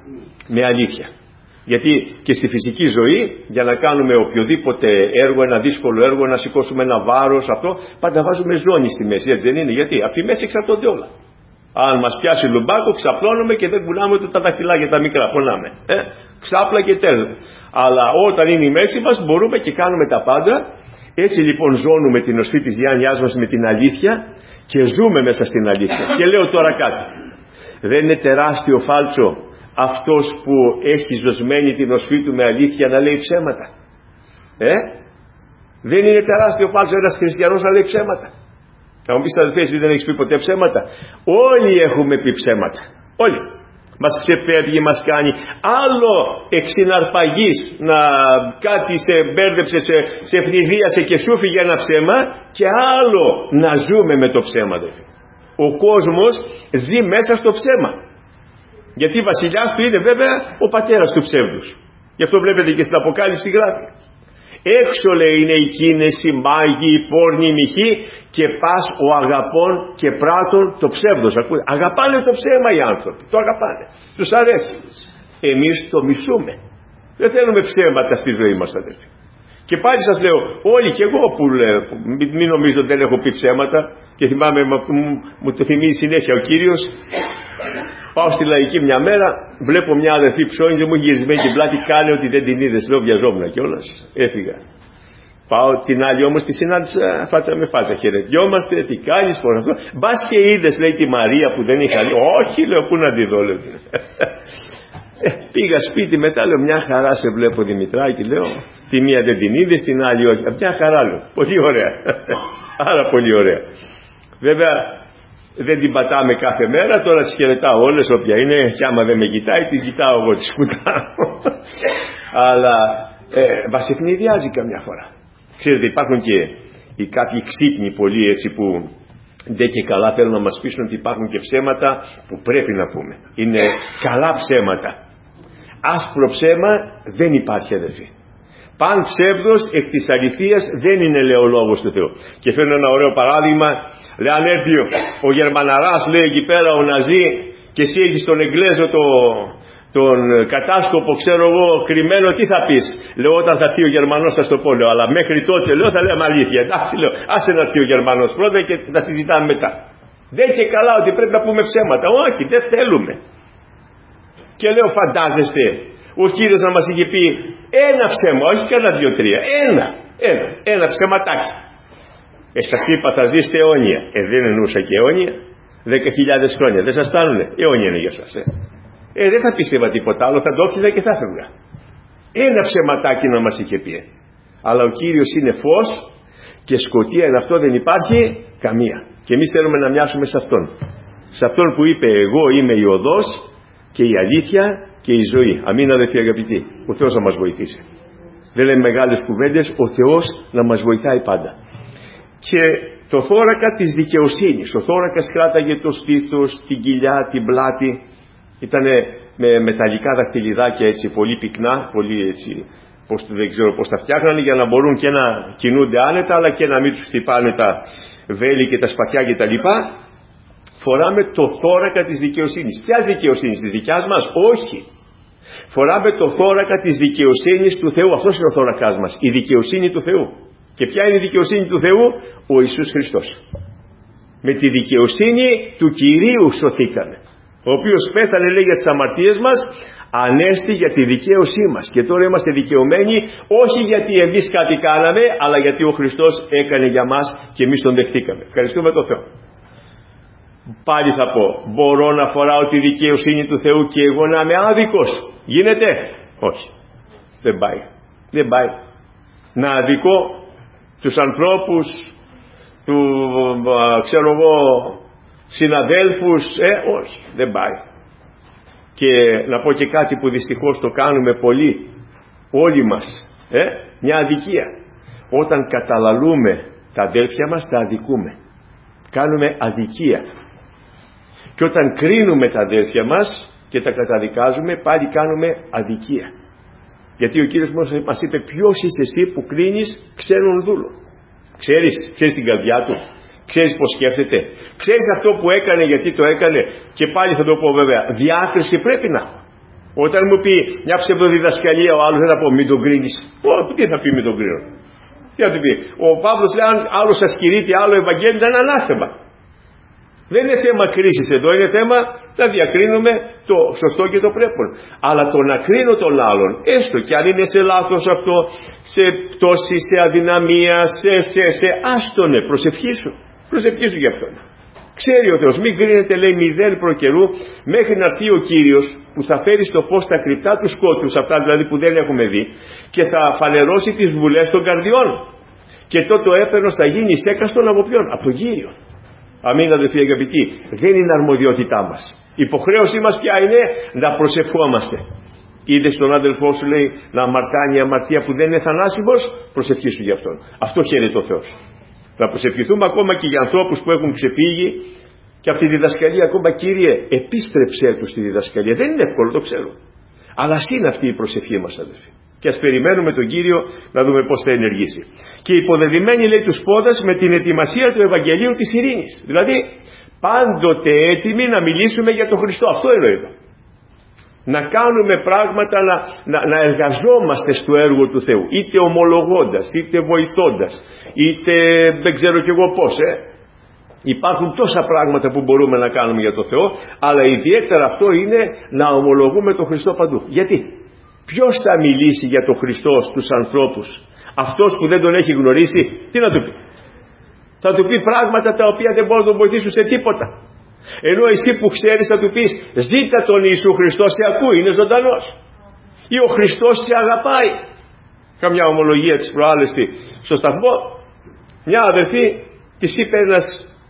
Με αλήθεια. Γιατί και στη φυσική ζωή, για να κάνουμε οποιοδήποτε έργο, ένα δύσκολο έργο, να σηκώσουμε ένα βάρος, αυτό, πάντα βάζουμε ζώνη στη μέση, έτσι δεν είναι? Γιατί από τη μέση εξαρτώνται όλα. Αν μας πιάσει λουμπάκο, ξαπλώνουμε και δεν πουλάμε ούτε τα δαχτυλάκια τα μικρά. Πονάμε. Ε, ξάπλα και τέλος. Αλλά όταν είναι η μέση μας, μπορούμε και κάνουμε τα πάντα. Έτσι λοιπόν ζώνουμε την οσφή της διάνοιάς μας με την αλήθεια και ζούμε μέσα στην αλήθεια. Και λέω τώρα κάτι. Δεν είναι τεράστιο φάλτσο αυτός που έχει ζωσμένη την οσφή του με αλήθεια να λέει ψέματα? Ε? Δεν είναι τεράστιο φάλτσο ένας χριστιανός να λέει ψέματα? Θα μου πεις, αδελφέ, εσύ δεν έχεις πει ποτέ ψέματα? Όλοι έχουμε πει ψέματα. Όλοι. Μας ξεφεύγει, μας κάνει. Άλλο εξυναρπαγής να κάτι σε μπέρδεψε, σε, σε ευνηδίασε και σου φύγε ένα ψέμα, και άλλο να ζούμε με το ψέμα, αδελφέ. Ο κόσμος ζει μέσα στο ψέμα. Γιατί βασιλιάς του είναι βέβαια ο πατέρας του ψεύδους. Γι' αυτό βλέπετε και στην Αποκάλυψη γράφει. Έξω, λέει, είναι οι κίνες, οι μάγοι, οι πόρνοι, οι μοιχοί, και πας ο αγαπών και πράτων το ψεύδος. Ακούτε, αγαπάνε το ψέμα οι άνθρωποι, το αγαπάνε, τους αρέσει. Εμείς το μισούμε. Δεν θέλουμε ψέματα στη ζωή μας, αδελφοί. Και πάλι σας λέω, όλοι, και εγώ που λέω, μην νομίζω ότι δεν έχω πει ψέματα, και θυμάμαι, μου, μου το θυμίζει συνέχεια ο Κύριος. Πάω στη λαϊκή μια μέρα, βλέπω μια αδερφή ψώνιζε, μου γυρισμένη την πλάτη, κάνε ότι δεν την είδες. Λέω, βιαζόμουν κιόλας, έφυγα. Πάω την άλλη όμως, τη συνάντησα φάτσα με φάτσα, χαιρετιόμαστε, τι κάνεις, πώς αυτό. Μπας και είδες, λέει, τη Μαρία που δεν είχα δει? Όχι, λέω, πού να τη δω, λέω. Ε, πήγα σπίτι μετά, λέω, μια χαρά σε βλέπω, Δημητράκη, λέω. Τη μία δεν την είδες, την άλλη όχι. Μια χαρά, λέω. Πολύ ωραία. Άρα πολύ ωραία. Βέβαια δεν την πατάμε κάθε μέρα, τώρα τις χαιρετάω όλες όποια είναι, και άμα δεν με κοιτάει την κοιτάω εγώ, τις κουτάω. Αλλά ε, μας ευνηδιάζει καμιά φορά. Ξέρετε, υπάρχουν και οι κάποιοι ξύπνοι πολλοί, έτσι, που δεν και καλά θέλουν να μας πείσουν ότι υπάρχουν και ψέματα που πρέπει να πούμε. Είναι καλά ψέματα. Άσπρο ψέμα δεν υπάρχει, αδερφοί. Παν ψεύδος εκ της αληθείας δεν είναι, λέει, ο λόγος του Θεού. Και φέρνω ένα ωραίο παράδειγμα. Λέει, αν έρθει ο, ο Γερμαναράς, λέει, εκεί πέρα ο Ναζί, και εσύ έχεις τον Εγγλέζο το, τον κατάσκοπο, ξέρω εγώ, κρυμμένο, τι θα πεις? Λέω, όταν θα έρθει ο Γερμανός θα στο πω, λέω, αλλά μέχρι τότε, λέω, θα λέμε αλήθεια. Εντάξει, λέω, άσε να έρθει ο Γερμανός πρώτα και θα συζητάμε μετά. Δεν και καλά ότι πρέπει να πούμε ψέματα. Όχι, δεν θέλουμε. Και λέω, φαντάζεστε ο Κύριος να μας είχε πει ένα ψέμα, όχι κανένα δύο-τρία, ένα, ένα, ένα ψεματάκι. Ε, σας είπα, θα ζήσετε αιώνια. Ε, δεν εννοούσα και αιώνια. Δέκα χιλιάδες χρόνια. Δεν σας φτάνουνε? Αιώνια είναι για σας. Ε, ε δεν θα πίστευα τίποτα άλλο. Θα το όψιζα και θα έφευγα. Ένα ψεματάκι να μας είχε πει. Αλλά ο Κύριος είναι φως, και σκοτία εν αυτό δεν υπάρχει καμία. Και εμείς θέλουμε να μοιάσουμε σε Αυτόν. Σε Αυτόν που είπε, εγώ είμαι η οδός και η αλήθεια και η ζωή. Αμήν, αδελφοί αγαπητοί. Ο Θεός να μας βοηθήσει. Δεν λέμε μεγάλες κουβέντες. Ο Θεός να μας βοηθάει πάντα. Και το θώρακα της δικαιοσύνης. Ο θώρακας κράταγε το στήθος, την κοιλιά, την πλάτη. Ήτανε με μεταλλικά δαχτυλιδάκια, έτσι, πολύ πυκνά, πολύ, έτσι, πώς, δεν ξέρω πώς τα φτιάχνανε, για να μπορούν και να κινούνται άνετα, αλλά και να μην τους χτυπάνε τα βέλη και τα σπαθιά και τα λοιπά. Φοράμε το θώρακα της δικαιοσύνης. Ποιας δικαιοσύνης? Της δικιάς μας? Όχι. Φοράμε το θώρακα της δικαιοσύνης του Θεού. Αυτός είναι ο θώρακάς μας, η δικαιοσύνη του Θεού. Και ποια είναι η δικαιοσύνη του Θεού? Ο Ιησούς Χριστός. Με τη δικαιοσύνη του Κυρίου σωθήκαμε, ο οποίος πέθανε, λέει, για τις αμαρτίες μας, ανέστη για τη δικαίωσή μας. Και τώρα είμαστε δικαιωμένοι, όχι γιατί εμείς κάτι κάναμε, αλλά γιατί ο Χριστός έκανε για μας και εμείς τον δεχτήκαμε. Ευχαριστούμε τον Θεό. Πάλι θα πω, μπορώ να φοράω τη δικαιοσύνη του Θεού και εγώ να είμαι άδικος? Γίνεται? Όχι. Δεν πάει. Δεν πάει. Να αδικώ τους ανθρώπους, του, ξέρω εγώ, συναδέλφους, ε, όχι, δεν πάει. Και να πω και κάτι που δυστυχώς το κάνουμε πολύ, όλοι μας, ε, μια αδικία. Όταν καταλαλούμε τα αδέλφια μας, τα αδικούμε. Κάνουμε αδικία. Και όταν κρίνουμε τα αδέλφια μας και τα καταδικάζουμε, πάλι κάνουμε αδικία. Γιατί ο Κύριος μας είπε, ποιος είσαι εσύ που κρίνεις ξένον δούλο? Ξέρεις, ξέρεις την καρδιά του, ξέρεις πως σκέφτεται, ξέρεις αυτό που έκανε γιατί το έκανε? Και πάλι θα το πω βέβαια, διάκριση πρέπει να έχω. Όταν μου πει μια ψευδοδιδασκαλία ο άλλος, δεν θα πω μην τον κρίνεις. Ω, τι θα πει μην τον κρίνω. Τι θα του πει. Ο Παύλος λέει αν άλλος σας κηρύττει άλλο Ευαγγέλιο ήταν ανάθεμα. Δεν είναι θέμα κρίσης εδώ, είναι θέμα να διακρίνουμε το σωστό και το πρέπον. Αλλά το να κρίνω τον άλλον, έστω και αν είναι σε λάθος αυτό, σε πτώση, σε αδυναμία, σε, σε, σε άστονε, προσευχήσου. Προσευχήσου γι' αυτόν. Ξέρει ο Θεός, μην κρίνετε λέει μηδέν προκαιρού μέχρι να έρθει ο Κύριος που θα φέρει στο φως τα κρυπτά του σκότους, αυτά δηλαδή που δεν έχουμε δει, και θα φανερώσει τις βουλές των καρδιών. Και τότε ο έπαιρνος θα γίνει σέκαστον από ποιον? Από τον Κύριο. Αμήν αδελφοί αγαπητοί, δεν είναι αρμοδιότητά μας. Η υποχρέωσή μας ποια είναι? Να προσευχόμαστε. Είδε στον άδελφό σου λέει να αμαρτάνει η αμαρτία που δεν είναι θανάσιμος, προσευχήσου γι' αυτόν. Αυτό χαίρεται ο Θεός. Να προσευχηθούμε ακόμα και για ανθρώπους που έχουν ξεφύγει και από τη διδασκαλία ακόμα. Κύριε, επίστρεψέ τους στη διδασκαλία. Δεν είναι εύκολο, το ξέρω. Αλλά ας είναι αυτή η προσευχή μας αδελφοί. Και ας περιμένουμε τον Κύριο να δούμε πώς θα ενεργήσει. Και υποδεδειμένη λέει τους πόδας με την ετοιμασία του Ευαγγελίου της ειρήνης. Δηλαδή πάντοτε έτοιμοι να μιλήσουμε για τον Χριστό. Αυτό εννοείται. Να κάνουμε πράγματα, να, να, να εργαζόμαστε στο έργο του Θεού. Είτε ομολογώντας, είτε βοηθώντας, είτε δεν ξέρω κι εγώ πώς. Ε. Υπάρχουν τόσα πράγματα που μπορούμε να κάνουμε για τον Θεό, αλλά ιδιαίτερα αυτό είναι να ομολογούμε τον Χριστό παντού. Γιατί? Ποιος θα μιλήσει για τον Χριστό στους ανθρώπους? Αυτός που δεν τον έχει γνωρίσει, τι να του πει? Θα του πει πράγματα τα οποία δεν μπορούν να τον βοηθήσουν σε τίποτα. Ενώ εσύ που ξέρεις θα του πεις ζήτα τον Ιησού Χριστό, σε ακούει, είναι ζωντανός. Ή ο Χριστός σε αγαπάει. Καμιά ομολογία της προάλλες στο σταθμό, μια αδερφή της είπε ένας,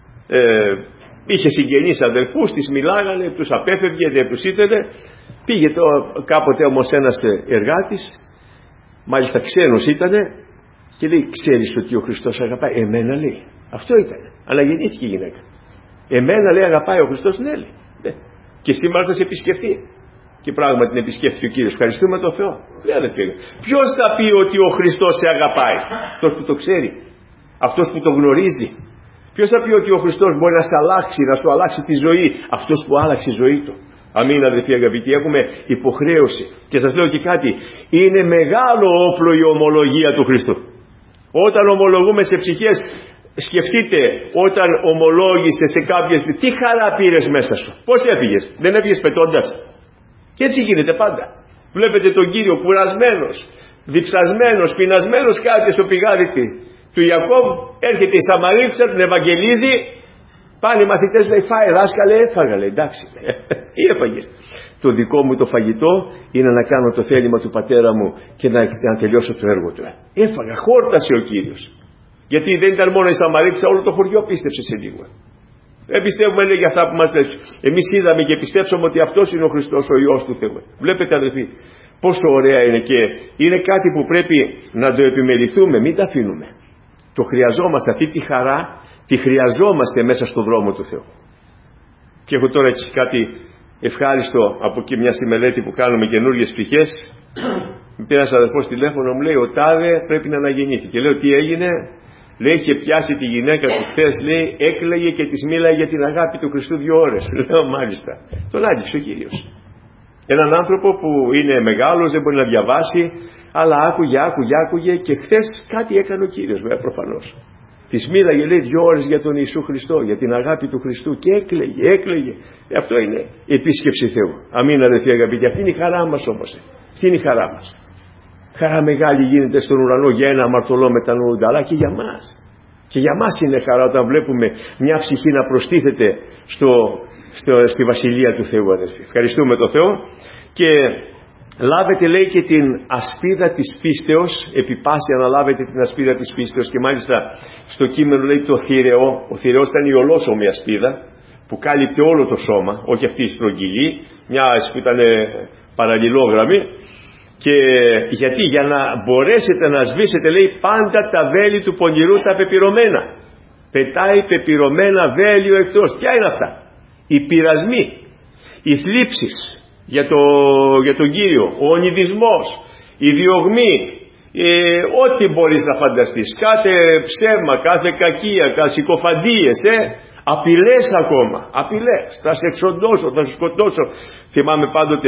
ε, είχε συγγενείς αδελφούς, της μιλάγανε, τους απέφευγε, δεν τους ήθελε. Πήγε το, κάποτε όμως ένας εργάτης, μάλιστα ξένος ήτανε, και λέει ξέρεις ότι ο Χριστός αγαπάει? Εμένα λέει. Αυτό ήταν. Αλλά γεννήθηκε η γυναίκα. Εμένα λέει αγαπάει ο Χριστός? Ναι λέει. Ναι. Και σήμερα θα σε επισκεφτεί. Και πράγματι την επισκέφτηκε ο Κύριος. Ευχαριστούμε τον Θεό. Ναι, δεν πήγε. Ποιος θα πει ότι ο Χριστός σε αγαπάει? Αυτός που το ξέρει. Αυτός που το γνωρίζει. Ποιος θα πει ότι ο Χριστός μπορεί να σε αλλάξει, να σου αλλάξει τη ζωή? Αυτός που άλλαξε η ζωή του. Αμήν αδελφοί αγαπητοί, έχουμε υποχρέωση. Και σας λέω και κάτι, είναι μεγάλο όπλο η ομολογία του Χριστού. Όταν ομολογούμε σε ψυχές, σκεφτείτε όταν ομολόγησες σε κάποιες, τι χαρά πήρες μέσα σου? Πώς έφυγες? Δεν έφυγες πετώντας? Και έτσι γίνεται πάντα. Βλέπετε τον Κύριο κουρασμένος, διψασμένος, πεινασμένος, κάτι στο πηγάδι του Ιακώβ, έρχεται η Σαμαρίτισσα, την ευαγγελίζει. Πάνε οι μαθητές, λέει φάει δάσκαλε, έφαγα, λέει εντάξει. Τι έφαγες? Το δικό μου το φαγητό είναι να κάνω το θέλημα του πατέρα μου και να, να τελειώσω το έργο του. Έφαγα, χόρτασε ο Κύριος. Γιατί δεν ήταν μόνο η Σαμαρίτισσα, όλο το χωριό πίστεψε σε λίγο. Δεν πιστεύουμε λέει για αυτά που μας λες. Εμείς είδαμε και πιστέψαμε ότι αυτός είναι ο Χριστός, ο Υιός του Θεού. Βλέπετε αδελφοί, πόσο ωραία είναι, και είναι κάτι που πρέπει να το επιμεληθούμε, μην τα αφήνουμε. Το χρειαζόμαστε, αυτή τη χαρά τη χρειαζόμαστε μέσα στον δρόμο του Θεού. Και έχω τώρα έτσι κάτι ευχάριστο από εκεί, μια στη μελέτη που κάνουμε καινούργιες πτυχές. Με πήρε ένας αδερφός τηλέφωνο, μου λέει ο τάδε πρέπει να αναγεννήθηκε. Λέω τι έγινε? Λέει είχε πιάσει τη γυναίκα του χθες, λέει έκλαιγε και της μίλαγε για την αγάπη του Χριστού δύο ώρες. Λέω μάλιστα. Τον άγγιξε ο Κύριος. Έναν άνθρωπο που είναι μεγάλος, δεν μπορεί να διαβάσει, αλλά άκουγε, άκουγε, άκουγε και χθες κάτι έκανε ο Κύριος, βέβαια προφανώς. Της μίλαγε λέει δύο ώρες για τον Ιησού Χριστό, για την αγάπη του Χριστού και έκλαιγε, έκλαιγε. Ε, αυτό είναι επίσκεψη Θεού. Αμήν αδελφοί αγαπητοί, αυτή είναι η χαρά μας όμως. Αυτή είναι η χαρά μας. Χαρά μεγάλη γίνεται στον ουρανό για ένα αμαρτωλό μετανοούντα, αλλά και για μας. Και για μας είναι χαρά όταν βλέπουμε μια ψυχή να προστίθεται στο, στο, στη Βασιλεία του Θεού αδελφοί. Ευχαριστούμε τον Θεό. Και λάβετε λέει και την ασπίδα της πίστεως, επιπάση αναλάβετε την ασπίδα της πίστεως, και μάλιστα στο κείμενο λέει το θηρεό. Ο θηρεός ήταν η ολόσωμη ασπίδα που κάλυπτε όλο το σώμα, όχι αυτή η στρογγυλή, μια που ήταν παραλληλόγραμμη. Και γιατί? Για να μπορέσετε να σβήσετε λέει πάντα τα βέλη του πονηρού τα πεπυρωμένα. Πετάει πεπυρωμένα βέλιο εχθρός. Ποια είναι αυτά? Οι πειρασμοί, οι θλίψεις για, το, για τον Κύριο, ο ονειδισμός, η διωγμή, ε, ό,τι μπορείς να φανταστείς, κάθε ψέμα, κάθε κακία, κάθε συκοφαντίες, ε, απειλές ακόμα, απειλές, θα σε εξοντώσω, θα σε σκοτώσω. Θυμάμαι πάντοτε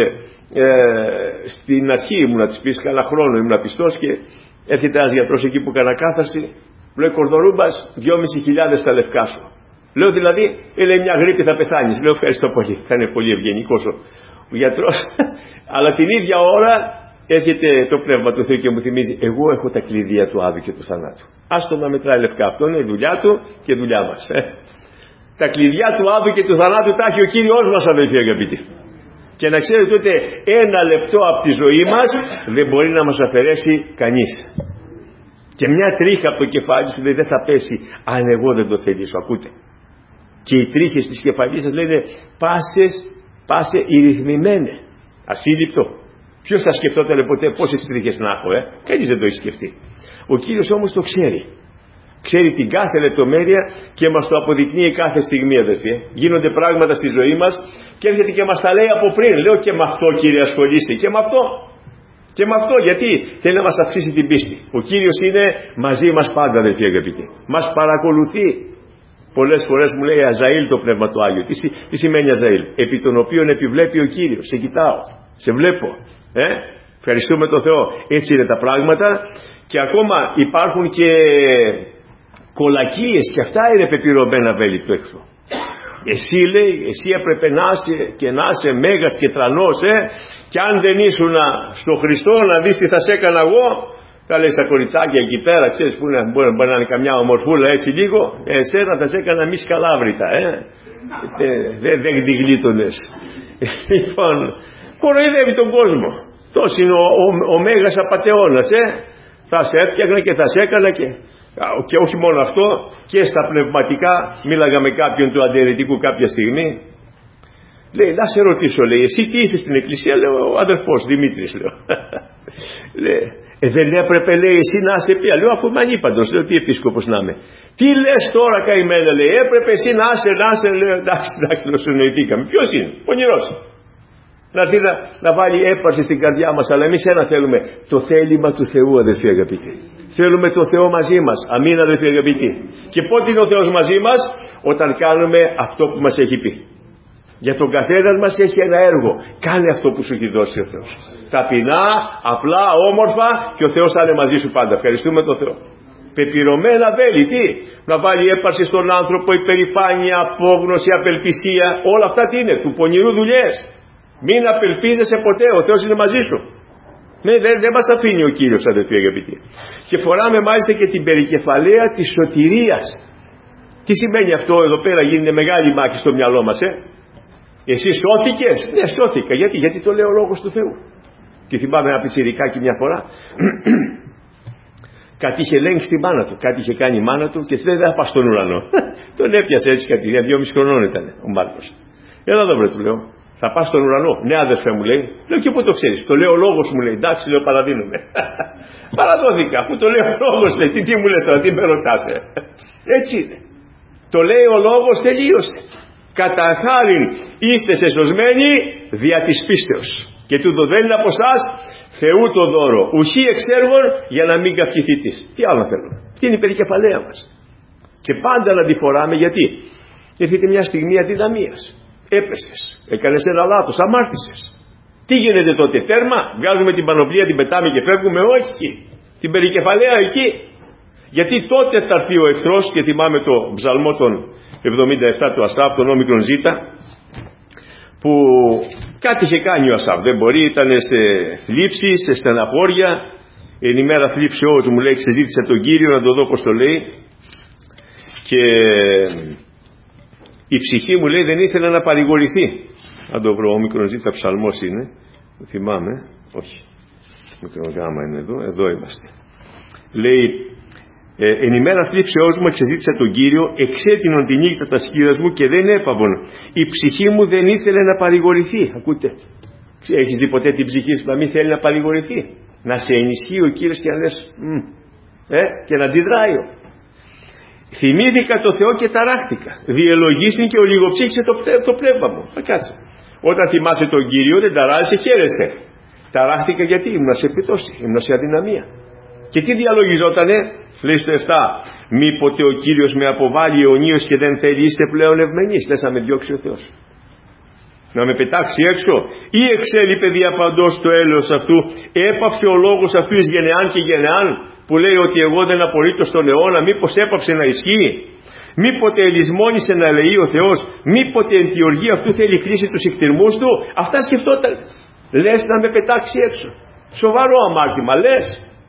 ε, στην αρχή ήμουν να της πεις, καλά χρόνο ήμουν πιστός, και έρχεται ένας γιατρός εκεί που έκανα κάθαρση, λέει Κορδορούμπας, δυόμισι χιλιάδες τα λευκά σου. Λέω δηλαδή, λέει μια γρήπη θα πεθάνεις. Λέω ευχαριστώ πολύ, θα είναι πολύ ευγενικός ο, ο γιατρός. Αλλά την ίδια ώρα έρχεται το Πνεύμα του Θεού και μου θυμίζει, εγώ έχω τα κλειδία του Άδου και του θανάτου. Άστο να μετράει λευκά, αυτό είναι η δουλειά του και δουλειά μας. Ε. Τα κλειδιά του Άδου και του θανάτου τα έχει ο Κύριος μας, αδελφοί αγαπητοί. Και να ξέρετε ότι ένα λεπτό από τη ζωή μας δεν μπορεί να μας αφαιρέσει κανείς. Και μια τρίχα από το κεφάλι σου λέει δεν θα πέσει αν εγώ δεν το θελήσω, ακούτε. Και οι τρίχες της κεφαλής σας λένε πάσες, πάσε ηρυθμημένε. Ασύλληπτο. Ποιος θα σκεφτόταν ποτέ πόσες τρίχες να έχω, ε? Κανείς δεν το έχει σκεφτεί. Ο Κύριος όμως το ξέρει. Ξέρει την κάθε λεπτομέρεια και μας το αποδεικνύει κάθε στιγμή, αδερφοί. Γίνονται πράγματα στη ζωή μας και έρχεται και μας τα λέει από πριν. Λέω και με αυτό, Κύριε, ασχολείσαι. Και με αυτό. Και με αυτό, γιατί θέλει να μας αυξήσει την πίστη. Ο Κύριος είναι μαζί μας πάντα, αδερφοί αγαπητοί. Μας παρακολουθεί. Πολλές φορές μου λέει Αζαήλ το Πνεύμα του Άγιο. Τι, τι σημαίνει Αζαήλ? Επί των οποίων επιβλέπει ο Κύριος. Σε κοιτάω, σε βλέπω. Ε? Ευχαριστούμε τον Θεό. Έτσι είναι τα πράγματα. Και ακόμα υπάρχουν και κολακίες, και αυτά είναι πεπειρωμένα βέλη του εχθρού. Εσύ λέει, εσύ έπρεπε να είσαι και να είσαι μέγας και τρανός, ε? Και αν δεν ήσουν στο Χριστό να δεις τι θα σε έκανα εγώ. Θα λέει στα κοριτσάκια εκεί πέρα, ξέρεις που είναι, μπορεί, μπορεί να είναι καμιά ομορφούλα έτσι λίγο, εσένα θα σε έκανα μη σκαλάβρητα, ε. Δεν δε, δε τη γλίτωνες. Λοιπόν, κοροϊδεύει τον κόσμο. Τόσο είναι ο, ο, ο μέγας απατεώνας, ε. Θα σε έφτιαχνα και θα σε έκανα και... Και όχι μόνο αυτό, και στα πνευματικά, μίλαγα με κάποιον του αντιαιρετικού κάποια στιγμή. Λέει, να σε ρωτήσω, λέει, εσύ τι είσαι στην εκκλησία? Λέω, ο αδερφός Δημήτρης, λέω. Λέει, ε, δεν έπρεπε, λέει, εσύ να είσαι πια? Λέω, αφού είμαι ανήπαντος, λέω, τι επίσκοπος να είμαι? Τι λες τώρα, καημένα, λέει, έπρεπε εσύ να είσαι, να είσαι, λέω, εντάξει, εντάξει, το συνοηθήκαμε. Ποιος είναι? Πονηρός. Να έρθει να, να βάλει έπαρση στην καρδιά μας, αλλά εμείς ένα θέλουμε, το θέλημα του Θεού, αδελφοί αγαπητοί. Θέλουμε το Θεό μαζί μας. Αμήν, αδελφοί αγαπητοί. Και πότε είναι ο Θεός μαζί μας? Όταν κάνουμε αυτό που μας έχει πει. Για τον καθέναν μας έχει ένα έργο. Κάνε αυτό που σου έχει δώσει ο Θεός. Ταπεινά, απλά, όμορφα, και ο Θεός θα είναι μαζί σου πάντα. Ευχαριστούμε τον Θεό. Πεπειρωμένα βέλη, τι? Να βάλει έπαρση στον άνθρωπο, υπερηφάνεια, απόγνωση, απελπισία. Όλα αυτά τι είναι? Του πονηρού δουλειές. Μην απελπίζεσαι ποτέ. Ο Θεός είναι μαζί σου. Ναι, δεν, δεν μας αφήνει ο Κύριος, αδελφοί αγαπητοί. Και φοράμε μάλιστα και την περικεφαλαία της σωτηρίας. Τι σημαίνει αυτό? Εδώ πέρα γίνεται μεγάλη μάχη στο μυαλό μας, ε. Εσύ σώθηκες? Ναι, σώθηκα. Γιατί? Γιατί το λέει ο Λόγος του Θεού. Και θυμάμαι ένα πιτσιρικάκι μια φορά. Κάτι είχε ελέγξει τη μάνα του. Κάτι είχε κάνει η μάνα του και δεν θα πας στον ουρανό. Τον έπιασε έτσι κάτι. Για δυόμισι χρονών ήταν ο Μάρκος. Έλα εδώ, βρε, του λέω. Θα πας στον ουρανό? Ναι, αδερφέ, μου λέει. Λέω, και πού το ξέρεις? Το λέει ο Λόγος, μου λέει. Εντάξει, λέω, παραδίνομαι. Παραδόθηκα. Αφού το λέει ο Λόγος, λέει. Τι, τι μου λες τώρα, τι με ρωτάς, ε? Έτσι είναι. Το λέει ο Λόγος, τελείωσε. Κατά χάριν είστε σεσωσμένοι δια της πίστεως. Και τούτο δεν είναι από εσάς, Θεού το δώρο. Ουχή εξ έργων, για να μην καυχηθείτε. Τι άλλο θέλουμε? Τι είναι η περικεφαλαία μας. Και πάντα να τη φοράμε, γιατί? Έρχεται μια στιγμή αδυναμίας. Έπεσες, έκανες ένα λάθος, αμάρτησες. Τι γίνεται τότε? Τέρμα? Βγάζουμε την πανοπλία, την πετάμε και φεύγουμε? Όχι. Την περικεφαλαία εκεί. Γιατί τότε θα έρθει ο εχθρός, και θυμάμαι το ψαλμό των εβδομήντα επτά του Ασάφ, τον όμικρον Ζήτα, που κάτι είχε κάνει ο Ασάφ. Δεν μπορεί, ήταν σε θλίψη, σε στεναχώρια. Εν ημέρα θλίψεώς μου, λέει, ξεζήτησε τον Κύριο να το δω πως το λέει. Και η ψυχή μου, λέει, δεν ήθελε να παρηγορηθεί. Αν το βρω, ο όμικρον Ζήτα ψαλμός είναι. Το θυμάμαι. Όχι. Μικρόν γάμα είναι εδώ. Εδώ είμαστε. Λέει, ε, εν ημέρα θλίψεώς μου εξεζήτησα τον Κύριο, εξέτεινον τη νύχτα τα σκύρας μου και δεν έπαβον. Η ψυχή μου δεν ήθελε να παρηγορηθεί. Ακούτε? Έχεις δει ποτέ την ψυχή σου να μην θέλει να παρηγορηθεί? Να σε ενισχύει ο Κύριος και να λες, ε, και να αντιδράει. Θυμήθηκα το Θεό και ταράχτηκα. Διελογίστην και ολιγοψύχησε το, το πνεύμα μου. Θα κάτσε. Όταν θυμάσαι τον Κύριο, δεν ταράζεσαι, χαίρεσαι. Ταράχτηκα γιατί? Ήμουν σε πτώση, ήμουν σε αδυναμία. Και τι διαλογιζότανε? Λέει στο επτά, μήποτε ο Κύριος με αποβάλει αιωνίως και δεν θέλει, είστε πλέον ευμενείς? Λες να με διώξει ο Θεός. Να με πετάξει έξω? Ή εξέλιπε διαπαντός το έλεος αυτού, έπαψε ο λόγος αυτού εις γενεάν και γενεάν, που λέει ότι εγώ δεν απορρίπτω στον αιώνα? Μήπως έπαψε να ισχύει? Μήποτε ελισμόνησε να λέει ο Θεός? Μήποτε εν τη οργή αυτού θέλει κλείσει τους εκτιρμούς του? Αυτά σκεφτόταν. Λες να με πετάξει έξω? Σοβαρό αμάρτημα λες?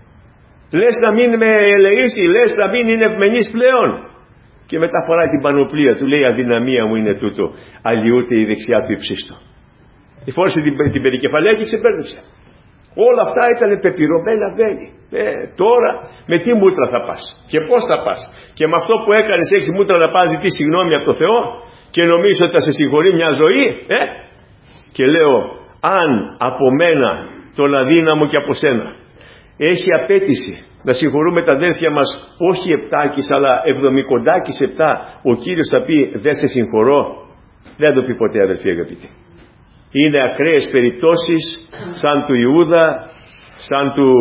Λες να μην με ελεήσει? Λες να μην είναι ευμενής πλέον? Και μετά φοράει την πανοπλία του, λέει αδυναμία μου είναι τούτο, αλλοιούται η δεξιά του υψίστο. Φόρησε την, την περικεφαλαία και ξεπέρνησε. Όλα αυτά ήταν πεπυρωμένα βέλη. Ε, τώρα με τι μούτρα θα πας και πώς θα πας? Και με αυτό που έκανες έχεις μούτρα να πας ζητείς συγγνώμη από το Θεό και νομίζεις ότι θα σε συγχωρεί μια ζωή? Ε? Και λέω, αν από μένα τον αδύναμο και από σένα έχει απέτηση να συγχωρούμε τα αδέρφια μας, όχι επτάκης αλλά εβδομικοντάκης επτά, ο Κύριος θα πει δεν σε συγχωρώ? Δεν θα το πει ποτέ, αδερφοί αγαπητοί. Είναι ακραίες περιπτώσεις σαν του Ιούδα, σαν του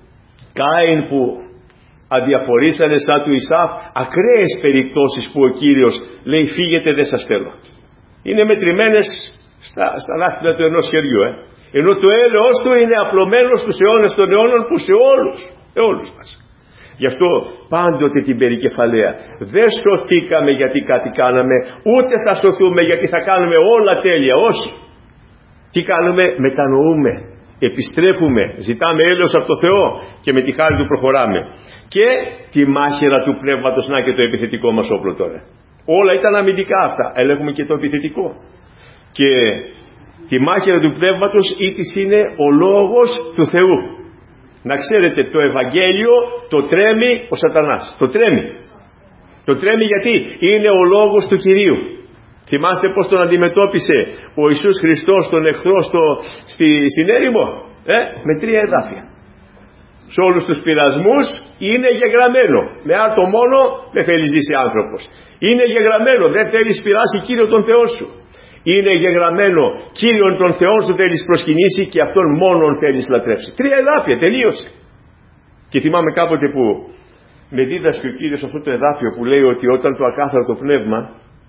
Κάιν που αδιαφορήσανε, σαν του Ισάφ. Ακραίες περιπτώσεις που ο Κύριος λέει φύγετε, δεν σας θέλω. Είναι μετρημένες στα, στα δάχτυλα του ενός χεριού. Ε. Ενώ το έλεος του είναι απλωμένο στους αιώνες των αιώνων που σε όλους, σε όλους μας. Γι' αυτό πάντοτε την περικεφαλαία. Δεν σωθήκαμε γιατί κάτι κάναμε, ούτε θα σωθούμε γιατί θα κάνουμε όλα τέλεια. Όχι. Τι κάνουμε? Μετανοούμε, επιστρέφουμε, ζητάμε έλεος από το Θεό και με τη χάρη του προχωράμε. Και τη μάχαιρα του πνεύματος, να και το επιθετικό μας όπλο τώρα. Όλα ήταν αμυντικά αυτά, αλλά έχουμε και το επιθετικό. Και τη μάχαιρα του πνεύματος ήτης είναι ο λόγος του Θεού. Να ξέρετε, το Ευαγγέλιο το τρέμει ο σατανάς. Το τρέμει. Το τρέμει γιατί είναι ο λόγος του Κυρίου. Θυμάστε πως τον αντιμετώπισε ο Ιησούς Χριστός τον εχθρό στο, στη, στην έρημο? Ε, με τρία εδάφια. Σε όλους τους πειρασμούς είναι γεγραμμένο. Με άρτο μόνο δεν θέλει ζήσει άνθρωπος. Είναι γεγραμμένο, δεν θέλεις πειράσει Κύριο τον Θεό σου. Είναι γεγραμμένο, Κύριον τον Θεό σου θέλεις προσκυνήσει και αυτόν μόνον θέλεις λατρεύσει. Τρία εδάφια, τελείωσε. Και θυμάμαι κάποτε που με δίδασκε ο Κύριος αυτό το εδάφιο που λέει ότι όταν το ακάθαρτο πνεύμα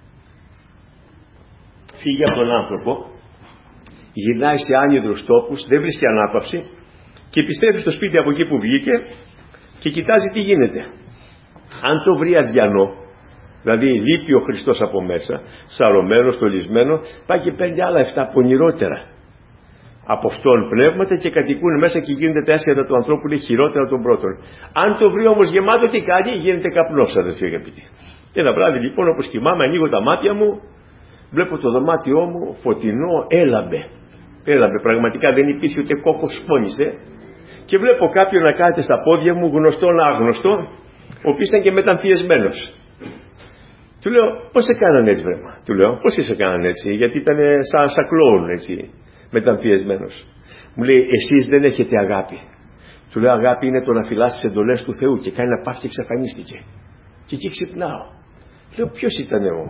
φύγει από τον άνθρωπο, γυρνάει σε άνυδρους τόπους, δεν βρίσκει ανάπαυση και επιστρέφει στο σπίτι από εκεί που βγήκε και κοιτάζει τι γίνεται. Αν το βρει αδιανό, δηλαδή λείπει ο Χριστός από μέσα, σαρωμένο, στολισμένο, πάει και παίρνει άλλα εφτά πονηρότερα από αυτόν πνεύματα και κατοικούν μέσα και γίνεται τα έσχατα του ανθρώπου, λέει χειρότερα των πρώτων. Αν το βρει όμως γεμάτο, τι κάνει? Γίνεται καπνός, αδερφοί αγαπητοί. Ένα βράδυ λοιπόν, όπως κοιμάμαι, ανοίγω τα μάτια μου, βλέπω το δωμάτιό μου φωτεινό, έλαμπε. Έλαμπε, πραγματικά δεν υπήρχε ούτε κόκκος φώνησε. Και βλέπω κάποιον να κάθεται στα πόδια μου, γνωστόν άγνωστο, ο οποίος ήταν και μεταμφιεσμένος. Του λέω, πώς σε κάνανε έτσι βρέμα? Του λέω, πώς σε κάνανε έτσι? Γιατί ήταν σαν, σαν κλόουν έτσι, μεταμφιεσμένος. Μου λέει, εσείς δεν έχετε αγάπη. Του λέω, αγάπη είναι το να φυλάς τις εντολές του Θεού. Και κάνει να πάθει και εξαφανίστηκε. Και εκεί ξυπνάω. Λέω, ποιος ήταν ο,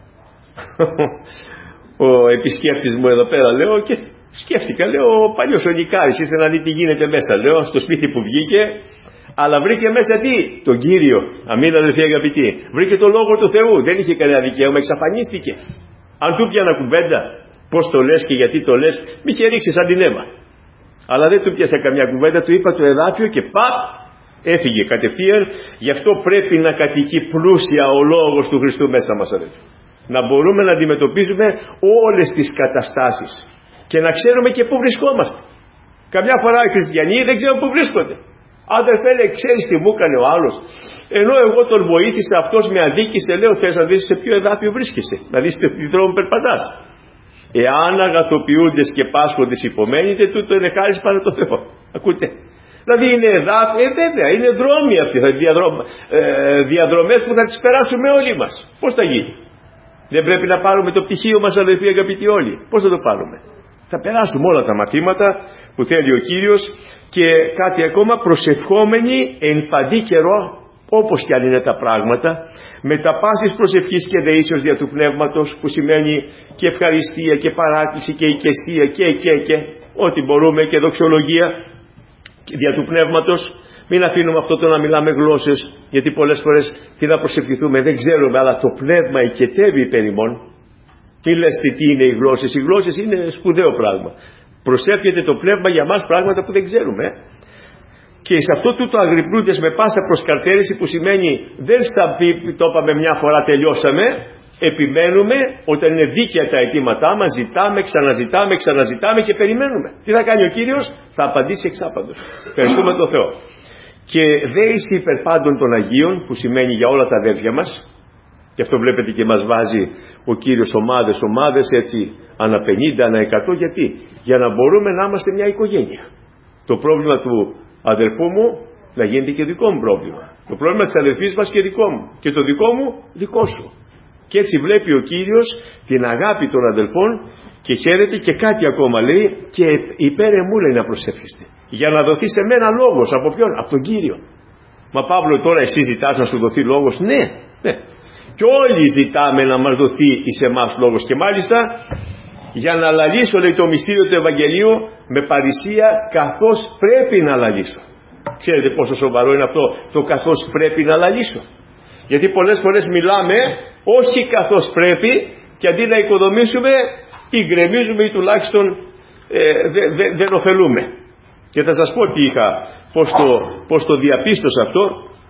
ο επισκέπτης μου εδώ πέρα? Λέω, και σκέφτηκα, λέω, ο παλιός ο Νικάρης ήθελε να δει τι γίνεται μέσα. Λέω, στο σπίτι που βγήκε, αλλά βρήκε μέσα τι? Τον Κύριο. Αμήν, αδελφοί αγαπητοί. Βρήκε τον Λόγο του Θεού. Δεν είχε κανένα δικαίωμα, εξαφανίστηκε. Αν του πιάνα κουβέντα, πώς το λες και γιατί το λες, μη είχε ρίξει σαν την αίμα. Αλλά δεν του πιάσα καμιά κουβέντα, του είπα το εδάφιο και παπ, έφυγε κατευθείαν. Γι' αυτό πρέπει να κατοικεί πλούσια ο Λόγος του Χριστού μέσα μας, αδελφοί. Να μπορούμε να αντιμετωπίζουμε όλες τις καταστάσεις και να ξέρουμε και πού βρισκόμαστε. Καμιά φορά οι χριστιανοί δεν ξέρουν πού βρίσκονται. Αδερφέ, λέει, ξέρεις τι μου έκανε ο άλλος? Ενώ εγώ τον βοήθησα, αυτός με αδίκησε. Λέω, θες να δεις σε ποιο εδάφιο βρίσκεσαι? Να δεις τι δρόμο περπατάς. Εάν αγαθοποιούντες και πάσχοντες υπομένετε, τούτο είναι χάρις πάνω το Θεό. Ακούτε? Δηλαδή είναι εδάφια, ε, βέβαια, είναι δρόμοι αυτοί, διαδρομ, ε, διαδρομές που θα τις περάσουμε όλοι μας. Πώς θα γίνει? Δεν πρέπει να πάρουμε το πτυχίο μας, αδελφοί αγαπητοί όλοι? Πώς θα το πάρουμε? Θα περάσουμε όλα τα μαθήματα που θέλει ο Κύριος και κάτι ακόμα, προσευχόμενοι εν παντή καιρό, όπως κι αν είναι τα πράγματα, με τα πάσης προσευχής και δεήσεως δια του πνεύματος, που σημαίνει και ευχαριστία και παράκληση και οικεσία και και και ό,τι μπορούμε, και δοξολογία δια του πνεύματος. Μην αφήνουμε αυτό το να μιλάμε γλώσσες, γιατί πολλές φορές τι να προσευχηθούμε δεν ξέρουμε, αλλά το πνεύμα οικετεύει υπέρ ημών. Τι λες τι είναι οι γλώσσες? Οι γλώσσες είναι σπουδαίο πράγμα. Προσεύχεται το πνεύμα για μας πράγματα που δεν ξέρουμε. Και σε αυτό τούτο αγρυπνούντες με πάσα προσκαρτέρηση, που σημαίνει δεν στα πει το είπαμε μια φορά τελειώσαμε, επιμένουμε. Όταν είναι δίκαια τα αιτήματά μας, ζητάμε, ξαναζητάμε, ξαναζητάμε και περιμένουμε. Τι θα κάνει ο Κύριος? Θα απαντήσει εξάπαντος. Ευχαριστούμε τον Θεό. Και δέηστη υπερπάντων των Αγίων, που σημαίνει για όλα τα αδέρφια μας. Και αυτό βλέπετε και μας βάζει ο Κύριος ομάδες, ομάδες έτσι ανά πενήντα, ανά εκατό. Γιατί? Για να μπορούμε να είμαστε μια οικογένεια. Το πρόβλημα του αδερφού μου να γίνεται και δικό μου πρόβλημα. Το πρόβλημα της αδερφής μας και δικό μου. Και το δικό μου δικό σου. Και έτσι βλέπει ο Κύριος την αγάπη των αδελφών και χαίρεται. Και κάτι ακόμα λέει, και υπέρ εμού λέει να προσεύχεστε, για να δοθεί σε μένα λόγος. Από ποιον? Από τον Κύριο. Μα Παύλο, τώρα εσύ ζητάς να σου δοθεί λόγος? Ναι, ναι. Και όλοι ζητάμε να μας δοθεί εις εμάς λόγος. Και μάλιστα για να λαλήσω, λέει, το μυστήριο του Ευαγγελίου με παρησία, καθώς πρέπει να λαλήσω. Ξέρετε πόσο σοβαρό είναι αυτό το καθώς πρέπει να λαλήσω? Γιατί πολλές φορές μιλάμε όχι καθώς πρέπει, και αντί να οικοδομήσουμε ή γκρεμίζουμε ή τουλάχιστον ε, δεν δε, δε ωφελούμε. Και θα σας πω τι είχα, πώς το, πώς το διαπίστωσα αυτό.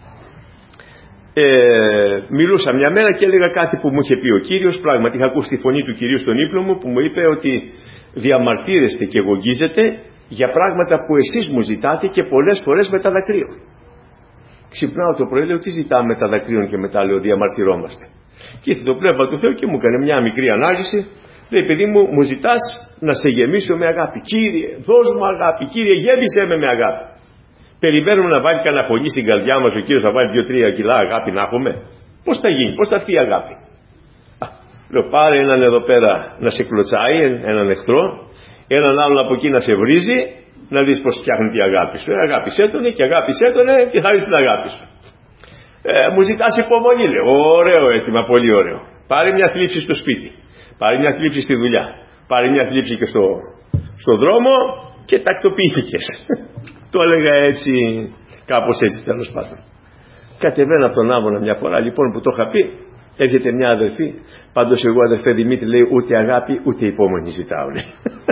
Ε, μιλούσα μια μέρα και έλεγα κάτι που μου είχε πει ο Κύριος. Πράγματι είχα ακούσει τη φωνή του Κυρίου στον ύπνο μου, που μου είπε ότι διαμαρτύρεστε και γογγίζετε για πράγματα που εσείς μου ζητάτε και πολλές φορές με τα δακρύων. Ξυπνάω το πρωί, λέω, τι ζητάμε με τα δακρύων? Και μετά λέω, διαμαρτυρόμαστε. Και ήρθε το Πνεύμα του Θεού και μου έκανε μια μικρή ανάλυση. Λέει, παιδί μου, μου ζητάς να σε γεμίσω με αγάπη. Κύριε, δώσ' μου αγάπη. Κύριε, γέμισέ με με αγάπη. Περιμένουμε να βάλει κανένα φωνή στην καρδιά μας ο Κύριος να βάλει δύο-τρία κιλά αγάπη να έχουμε? Πώς θα γίνει, πώς θα έρθει η αγάπη? Α, λέω, πάρε έναν εδώ πέρα να σε κλωτσάει, έναν εχθρό, έναν άλλον από εκεί να σε βρίζει, να δεις πώς φτιάχνει η αγάπη σου. Ε, αγάπησέ τον και αγάπησέ τον και θα δεις την αγάπη σου. Ε, μου ζητάς υπομονή, λέω. Ωραίο αίτημα, πολύ ωραίο. Πάρε μια θλίψη στο σπίτι, πάρε μια θλίψη στη δουλειά, πάρε μια θλίψη και στο, στο δρόμο και τακτοποιήθηκες. Το έλεγα έτσι, κάπως έτσι τέλος πάντων. Κατεβαίνω από τον άμμονα μια φορά λοιπόν που το είχα πει. Έρχεται μια αδερφή. Πάντως εγώ, αδερφέ Δημήτρη, λέει, ούτε αγάπη ούτε υπόμονη ζητάω, λέει.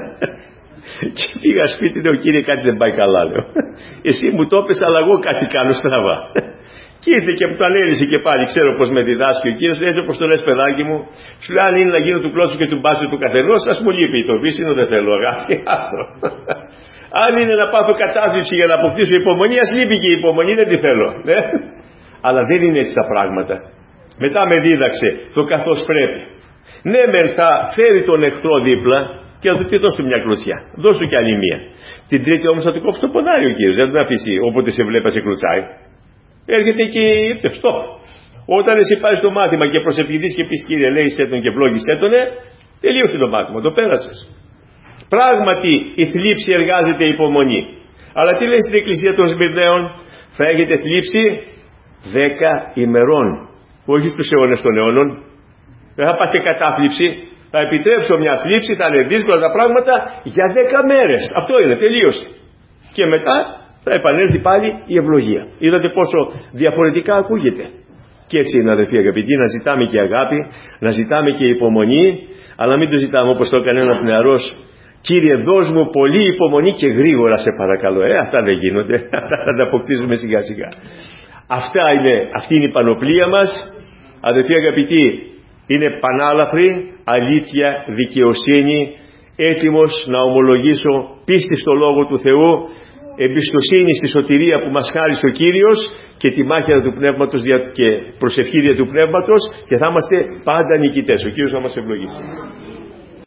Και πήγα σπίτι, λέω, Κύριε, κάτι δεν πάει καλά, λέω. Εσύ μου το έπες, αλλά εγώ κάτι κάνω στραβά. Και ήρθε και μου το ανέλησε και πάλι. Ξέρω πως με διδάσκει ο Κύριος. Λέει, όπως το λες, παιδάκι μου, σου λέει, αν είναι να γίνω του κλώτσου και του μπάσου του καθενός, ας μου λείπει το βύσινο, δεν θέλω αγάπη. Άστο. Αν είναι να πάθω κατάθλιψη για να αποκτήσω υπομονή, ας λείπει και η υπομονή, δεν τη θέλω. Ναι. Αλλά δεν είναι έτσι τα πράγματα. Μετά με δίδαξε το καθώς πρέπει. Ναι, μεν θα φέρει τον εχθρό δίπλα και θα του πει, δώσ' του μια κλωτσιά, δώσ' του κι άλλη μία. Την τρίτη όμως θα του κόψει το ποδάρι ο Κύριος. Δεν τον αφήσει όποτε σε βλέπει σε κλωτσάει. Έρχεται και ήρθε, στοπ. Όταν εσύ πάρεις το μάθημα και προσευχηθείς και πεις, Κύριε, λέησέ τον και ευλόγησέ τον, τελείωσε το μάθημα, το πέρασες. Πράγματι η θλίψη εργάζεται υπομονή. Αλλά τι λέει στην Εκκλησία των Σμυρναίων? Θα έχετε θλίψη δέκα ημερών. Όχι στους αιώνες των αιώνων. Δεν θα πάτε κατάθλιψη. Θα επιτρέψω μια θλίψη, θα είναι δύσκολα τα πράγματα για δέκα μέρες. Αυτό είναι, τελείωσε. Και μετά θα επανέλθει πάλι η ευλογία. Είδατε πόσο διαφορετικά ακούγεται. Και έτσι είναι, αδερφοί αγαπητοί, να ζητάμε και αγάπη, να ζητάμε και υπομονή, αλλά μην το ζητάμε όπως το έκανε ένας νεαρός. Κύριε, δώσ' μου πολύ υπομονή και γρήγορα, σε παρακαλώ. Ε, αυτά δεν γίνονται. Αυτά θα τα αποκτήσουμε σιγά σιγά. Αυτά είναι, αυτή είναι η πανοπλία μας. Αδελφοί αγαπητοί, είναι πανάλαφρη, αλήθεια, δικαιοσύνη, έτοιμος να ομολογήσω πίστη στο Λόγο του Θεού, εμπιστοσύνη στη σωτηρία που μας χάρισε ο Κύριος και τη μάχη του Πνεύματος και προσευχή δια του Πνεύματος, και θα είμαστε πάντα νικητές. Ο Κύριος θα μας ευλογήσει.